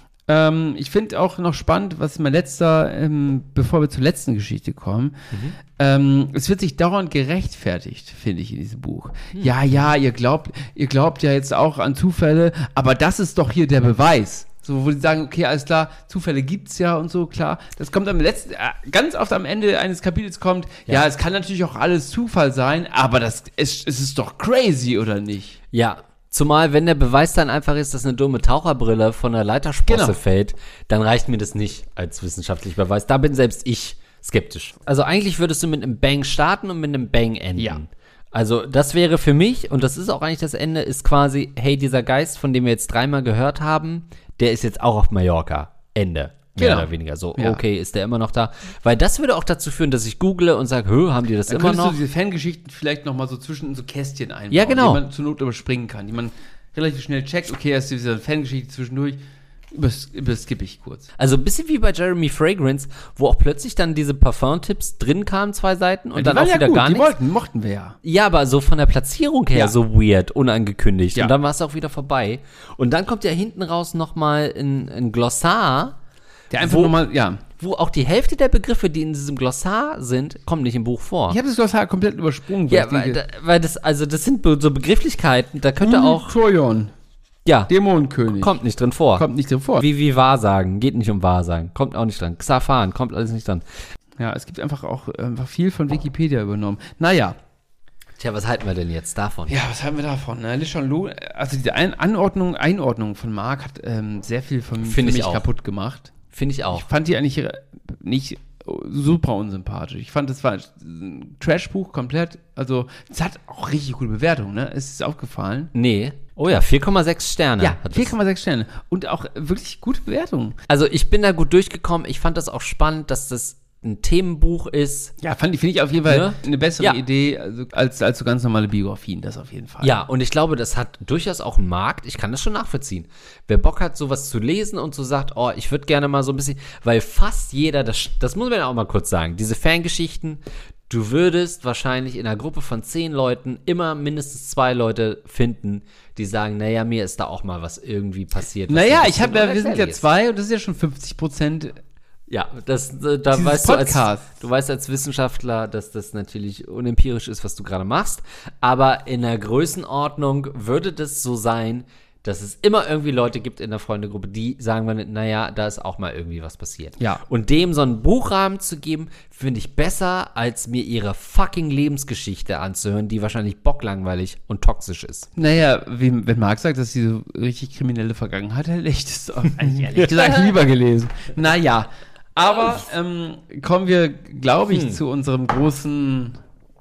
Ähm, ich finde auch noch spannend, was mein letzter, ähm, bevor wir zur letzten Geschichte kommen, Mhm. ähm, es wird sich dauernd gerechtfertigt, finde ich, in diesem Buch. Hm. Ja, ja, ihr glaubt, ihr glaubt ja jetzt auch an Zufälle, aber das ist doch hier der Beweis. So, wo die sagen, okay, alles klar, Zufälle gibt's ja und so, klar. Das kommt am letzten, äh, ganz oft am Ende eines Kapitels kommt, ja, es kann natürlich auch alles Zufall sein, aber das ist, es ist doch crazy, oder nicht? Ja, zumal wenn der Beweis dann einfach ist, dass eine dumme Taucherbrille von der Leitersprosse Genau. fällt, dann reicht mir das nicht als wissenschaftlicher Beweis. Da bin selbst ich skeptisch. Also eigentlich würdest du mit einem Bang starten und mit einem Bang enden. Ja. Also das wäre für mich, und das ist auch eigentlich das Ende, ist quasi, hey, dieser Geist, von dem wir jetzt dreimal gehört haben, der ist jetzt auch auf Mallorca. Ende. Mehr Genau. oder weniger so. Ja. Okay, ist der immer noch da? Weil das würde auch dazu führen, dass ich google und sage, hö, haben die das Dann immer könntest noch? du diese Fangeschichten vielleicht noch mal so zwischen in so Kästchen einbauen, Ja, genau. die man zur Not überspringen kann, die man relativ schnell checkt, okay, erst diese Fangeschichte zwischendurch, übers, überskippe ich kurz. Also ein bisschen wie bei Jeremy Fragrance, wo auch plötzlich dann diese Parfum-Tipps drin kamen, zwei Seiten, und Die dann waren auch ja wieder gut, gar die nichts. wollten, mochten wir ja. Ja, aber so von der Platzierung her Ja. so weird, unangekündigt. Ja. Und dann war es auch wieder vorbei. Und dann kommt ja hinten raus nochmal ein, ein Glossar, Der einfach Wo- nochmal, ja. wo auch die Hälfte der Begriffe, die in diesem Glossar sind, kommen nicht im Buch vor. Ich habe das Glossar komplett übersprungen. ja, ich weil, denke, da, weil das, also das sind so Begrifflichkeiten, da könnte hm, auch, Trojon, ja, Dämonenkönig. kommt nicht drin vor. Kommt nicht sofort. Wie, wie Wahrsagen, geht nicht um Wahrsagen, kommt auch nicht dran. Xaphan, kommt alles nicht dran. Ja, es gibt einfach auch einfach viel von Wikipedia übernommen. Naja, Tja, was halten wir denn jetzt davon? ja, was haben wir davon? Ne? Lichon Lu, also diese Ein Anordnung, Einordnung von Marc hat ähm, sehr viel von Find für ich mich auch. kaputt gemacht. Finde ich auch. Ich fand die eigentlich äh, nicht super unsympathisch. Ich fand, das war ein Trashbuch komplett. Also, es hat auch richtig gute Bewertungen, ne? Es ist aufgefallen. Nee. Oh ja, vier Komma sechs Sterne. Ja, hat es. vier Komma sechs Sterne. Und auch wirklich gute Bewertungen. Also ich bin da gut durchgekommen. Ich fand das auch spannend, dass das ein Themenbuch ist. Ja, fand, finde ich auf jeden Fall Ne? eine bessere Ja. Idee also, als, als so ganz normale Biografien, das auf jeden Fall. Ja, und ich glaube, das hat durchaus auch einen Markt. Ich kann das schon nachvollziehen. Wer Bock hat, sowas zu lesen und so sagt, oh, ich würde gerne mal so ein bisschen, weil fast jeder, das, das muss man ja auch mal kurz sagen, diese Fangeschichten, du würdest wahrscheinlich in einer Gruppe von zehn Leuten immer mindestens zwei Leute finden, die sagen, naja, mir ist da auch mal was irgendwie passiert. was Naja, ein ich habe bisschen ja, wir sind ja unerklärlich ist. zwei und das ist ja schon fünfzig Prozent. Ja, das, äh, da Dieses weißt du als, Podcast. du weißt als Wissenschaftler, dass das natürlich unempirisch ist, was du gerade machst. Aber in der Größenordnung würde das so sein, dass es immer irgendwie Leute gibt in der Freundegruppe, die sagen, naja, da ist auch mal irgendwie was passiert. Ja. Und dem so einen Buchrahmen zu geben, finde ich besser, als mir ihre fucking Lebensgeschichte anzuhören, die wahrscheinlich bocklangweilig und toxisch ist. Naja, wie, wenn Marc sagt, dass sie so richtig kriminelle Vergangenheit hat, hätte ich das auch eigentlich ehrlich gesagt lieber gelesen. Naja, aber ähm, kommen wir, glaube ich, Hm. zu unserem großen,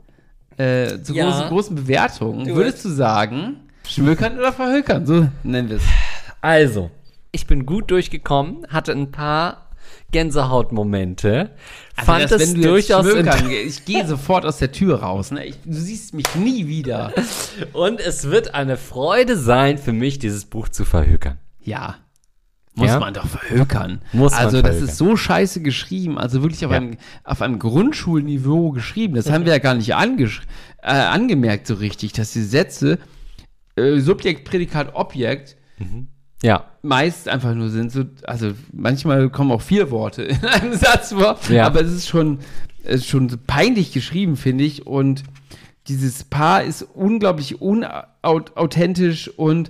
äh, zu Ja. großen, großen Bewertungen. Du- Würdest du sagen, schmökern oder verhökern? So nennen wir es. Also, ich bin gut durchgekommen, hatte ein paar Gänsehautmomente, fand Also, dass, es wenn du jetzt durchaus schmökern, ich gehe sofort aus der Tür raus. Ne? Ich, du siehst mich nie wieder. und es wird eine Freude sein für mich, dieses Buch zu verhökern. Ja. Muss Ja? man doch verhökern. Muss man also, das verhökern. ist so scheiße geschrieben, also wirklich auf, Ja. einem, auf einem Grundschulniveau geschrieben. Das haben wir ja gar nicht angesch äh, angemerkt so richtig, dass die Sätze äh, Subjekt, Prädikat, Objekt Ja. meist einfach nur sind. So, also manchmal kommen auch vier Worte in einem Satz vor, Ja. aber es ist schon, es ist schon so peinlich geschrieben, finde ich. Und dieses Paar ist unglaublich unauthentisch und,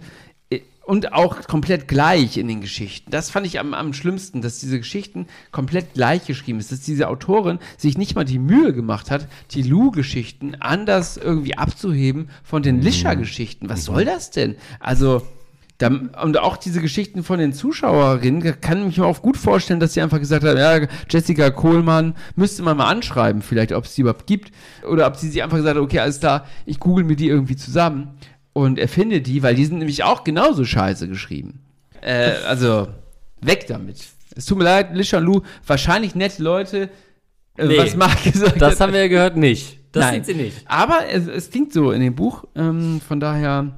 und auch komplett gleich in den Geschichten. Das fand ich am, am schlimmsten, dass diese Geschichten komplett gleich geschrieben ist, dass diese Autorin sich nicht mal die Mühe gemacht hat, die Lou-Geschichten anders irgendwie abzuheben von den Lisha-Geschichten. Was soll das denn? Also da, und auch diese Geschichten von den Zuschauerinnen, kann ich mir auch gut vorstellen, dass sie einfach gesagt haben, ja, Jessica Kohlmann müsste man mal anschreiben, vielleicht, ob es die überhaupt gibt. Oder ob sie sich einfach gesagt hat, okay, alles klar, ich google mir die irgendwie zusammen und erfinde die, weil die sind nämlich auch genauso scheiße geschrieben. Äh, also, weg damit. Es tut mir leid, Lisha und Lou, wahrscheinlich nette Leute, äh, Nee, was Marc gesagt hat. Das haben wir ja gehört nicht. Das Nein. sind sie nicht. Aber es, es klingt so in dem Buch, ähm, von daher,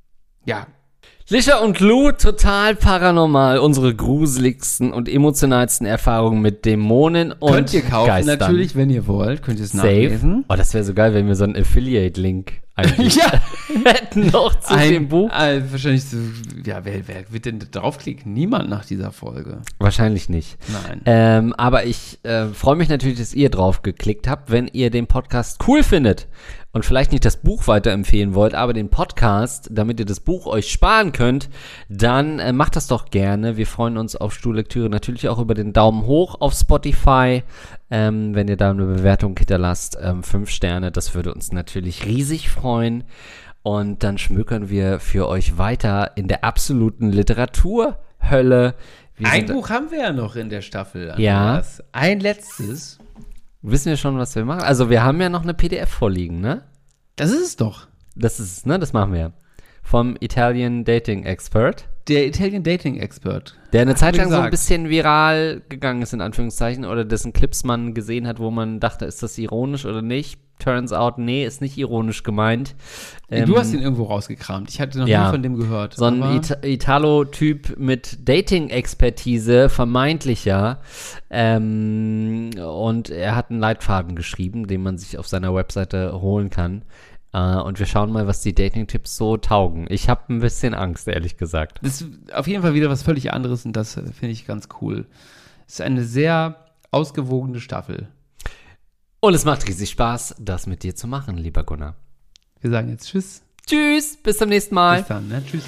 ja, Lisha und Lou, total paranormal. Unsere gruseligsten und emotionalsten Erfahrungen mit Dämonen und könnt ihr kaufen, Geistern. natürlich, wenn ihr wollt, könnt ihr es Safe. nachlesen. Oh, das wäre so geil, wenn wir so einen Affiliate-Link eigentlich Ja, hätten noch zu ein, dem Buch. Äh, wahrscheinlich so, ja, wer, wer wird denn da draufklicken? Niemand nach dieser Folge. Wahrscheinlich nicht. Nein. Ähm, aber ich äh, freue mich natürlich, dass ihr drauf geklickt habt, wenn ihr den Podcast cool findet und vielleicht nicht das Buch weiterempfehlen wollt, aber den Podcast, damit ihr das Buch euch sparen könnt, dann äh, macht das doch gerne. Wir freuen uns auf Stuhllektüre natürlich auch über den Daumen hoch auf Spotify, ähm, wenn ihr da eine Bewertung hinterlasst, ähm, fünf Sterne, das würde uns natürlich riesig freuen. Und dann schmökern wir für euch weiter in der absoluten Literaturhölle. Wir Ein sind- Buch haben wir ja noch in der Staffel. Ja. Andreas. Ein letztes. Wissen wir schon, was wir machen? Also wir haben ja noch eine P D F vorliegen, ne? Das ist es doch. Das ist es, ne? Das machen wir. Vom Italian Dating Expert, Der Italian Dating Expert. der eine Hat Zeit mir lang so ein gesagt. bisschen viral gegangen ist, in Anführungszeichen, oder dessen Clips man gesehen hat, wo man dachte, ist das ironisch oder nicht? Turns out, nee, ist nicht ironisch gemeint. Ey, du Ähm, hast ihn irgendwo rausgekramt. Ich hatte noch ja. nie von dem gehört. So ein aber- It- Italo-Typ mit Dating-Expertise, vermeintlicher. Ähm, und er hat einen Leitfaden geschrieben, den man sich auf seiner Webseite holen kann. Äh, und wir schauen mal, was die Dating-Tipps so taugen. Ich habe ein bisschen Angst, ehrlich gesagt. Das ist auf jeden Fall wieder was völlig anderes und das äh, finde ich ganz cool. Es ist eine sehr ausgewogene Staffel. Und es macht riesig Spaß, das mit dir zu machen, lieber Gunnar. Wir sagen jetzt Tschüss. Tschüss, bis zum nächsten Mal. Bis dann, ne? Tschüss.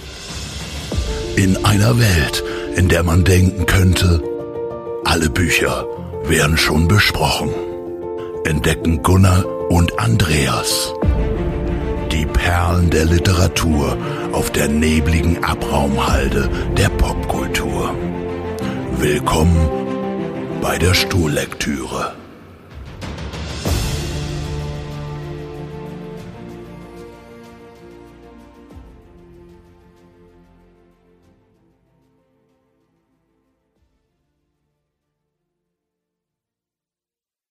In einer Welt, in der man denken könnte, alle Bücher wären schon besprochen, entdecken Gunnar und Andreas die Perlen der Literatur auf der nebligen Abraumhalde der Popkultur. Willkommen bei der Stuhllektüre.